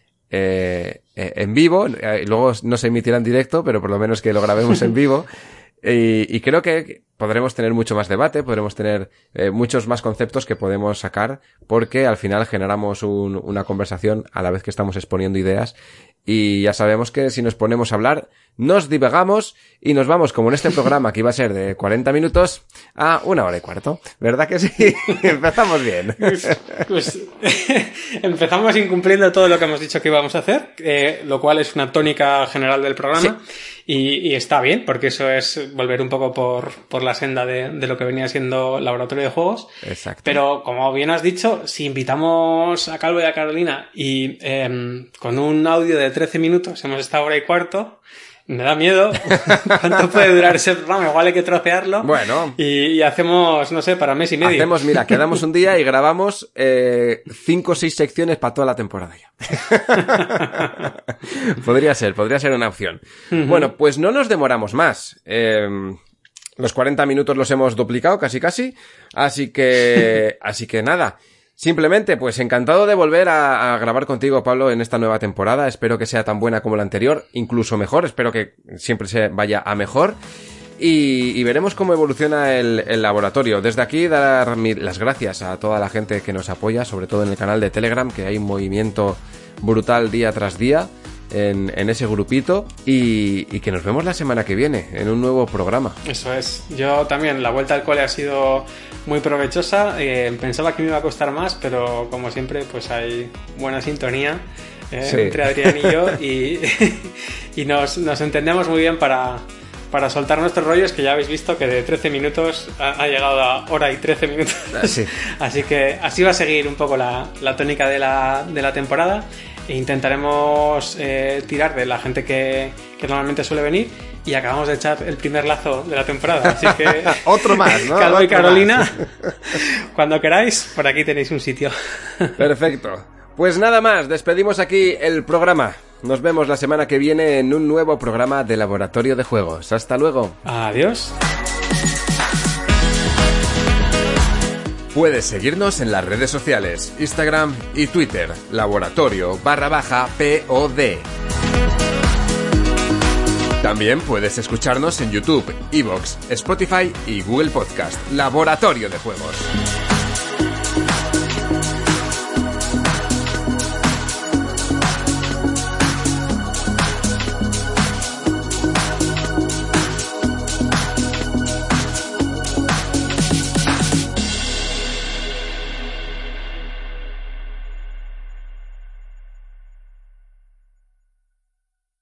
en vivo. Luego no se emitirá en directo, pero por lo menos que lo grabemos en vivo. Y creo que podremos tener mucho más debate, podremos tener muchos más conceptos que podemos sacar, porque al final generamos una conversación a la vez que estamos exponiendo ideas, y ya sabemos que si nos ponemos a hablar, nos divagamos y nos vamos, como en este programa que iba a ser de 40 minutos, a 1 hora y cuarto. ¿Verdad que sí? Empezamos bien. Pues empezamos incumpliendo todo lo que hemos dicho que íbamos a hacer, lo cual es una tónica general del programa. Sí. Y está bien, porque eso es volver un poco por la senda de lo que venía siendo Laboratorio de Juegos. Exacto. Pero, como bien has dicho, si invitamos a Calvo y a Carolina y con un audio de 13 minutos hemos estado 1 hora y cuarto, me da miedo. ¿Cuánto puede durar ese programa? Igual hay que trocearlo. Bueno. Y hacemos, no sé, para mes y medio. Mira, quedamos un día y grabamos 5 o 6 secciones para toda la temporada ya. Podría ser una opción. Uh-huh. Bueno, pues no nos demoramos más. Los 40 minutos los hemos duplicado casi. Así que nada. Simplemente, pues encantado de volver a grabar contigo, Pablo, en esta nueva temporada. Espero que sea tan buena como la anterior, incluso mejor. Espero que siempre se vaya a mejor. Y veremos cómo evoluciona el laboratorio. Desde aquí dar las gracias a toda la gente que nos apoya, sobre todo en el canal de Telegram, que hay un movimiento brutal día tras día en ese grupito, y que nos vemos la semana que viene en un nuevo programa. Eso es. Yo también, la vuelta al cole ha sido muy provechosa. Pensaba que me iba a costar más, pero como siempre pues hay buena sintonía sí. Entre Adrián y yo y nos entendemos muy bien para soltar nuestros rollos, que ya habéis visto que de 13 minutos ha llegado a 1 hora y 13 minutos. Sí. Así que así va a seguir un poco la tónica de la temporada. E intentaremos tirar de la gente que normalmente suele venir, y acabamos de echar el primer lazo de la temporada, así que otro más, ¿no? Calvo y Carolina, cuando queráis, por aquí tenéis un sitio. Perfecto. Pues nada más, despedimos aquí el programa. Nos vemos la semana que viene en un nuevo programa de Laboratorio de Juegos. Hasta luego. Adiós. Puedes seguirnos en las redes sociales, Instagram y Twitter, laboratorio_POD. También puedes escucharnos en YouTube, iVoox, Spotify y Google Podcast, Laboratorio de Juegos.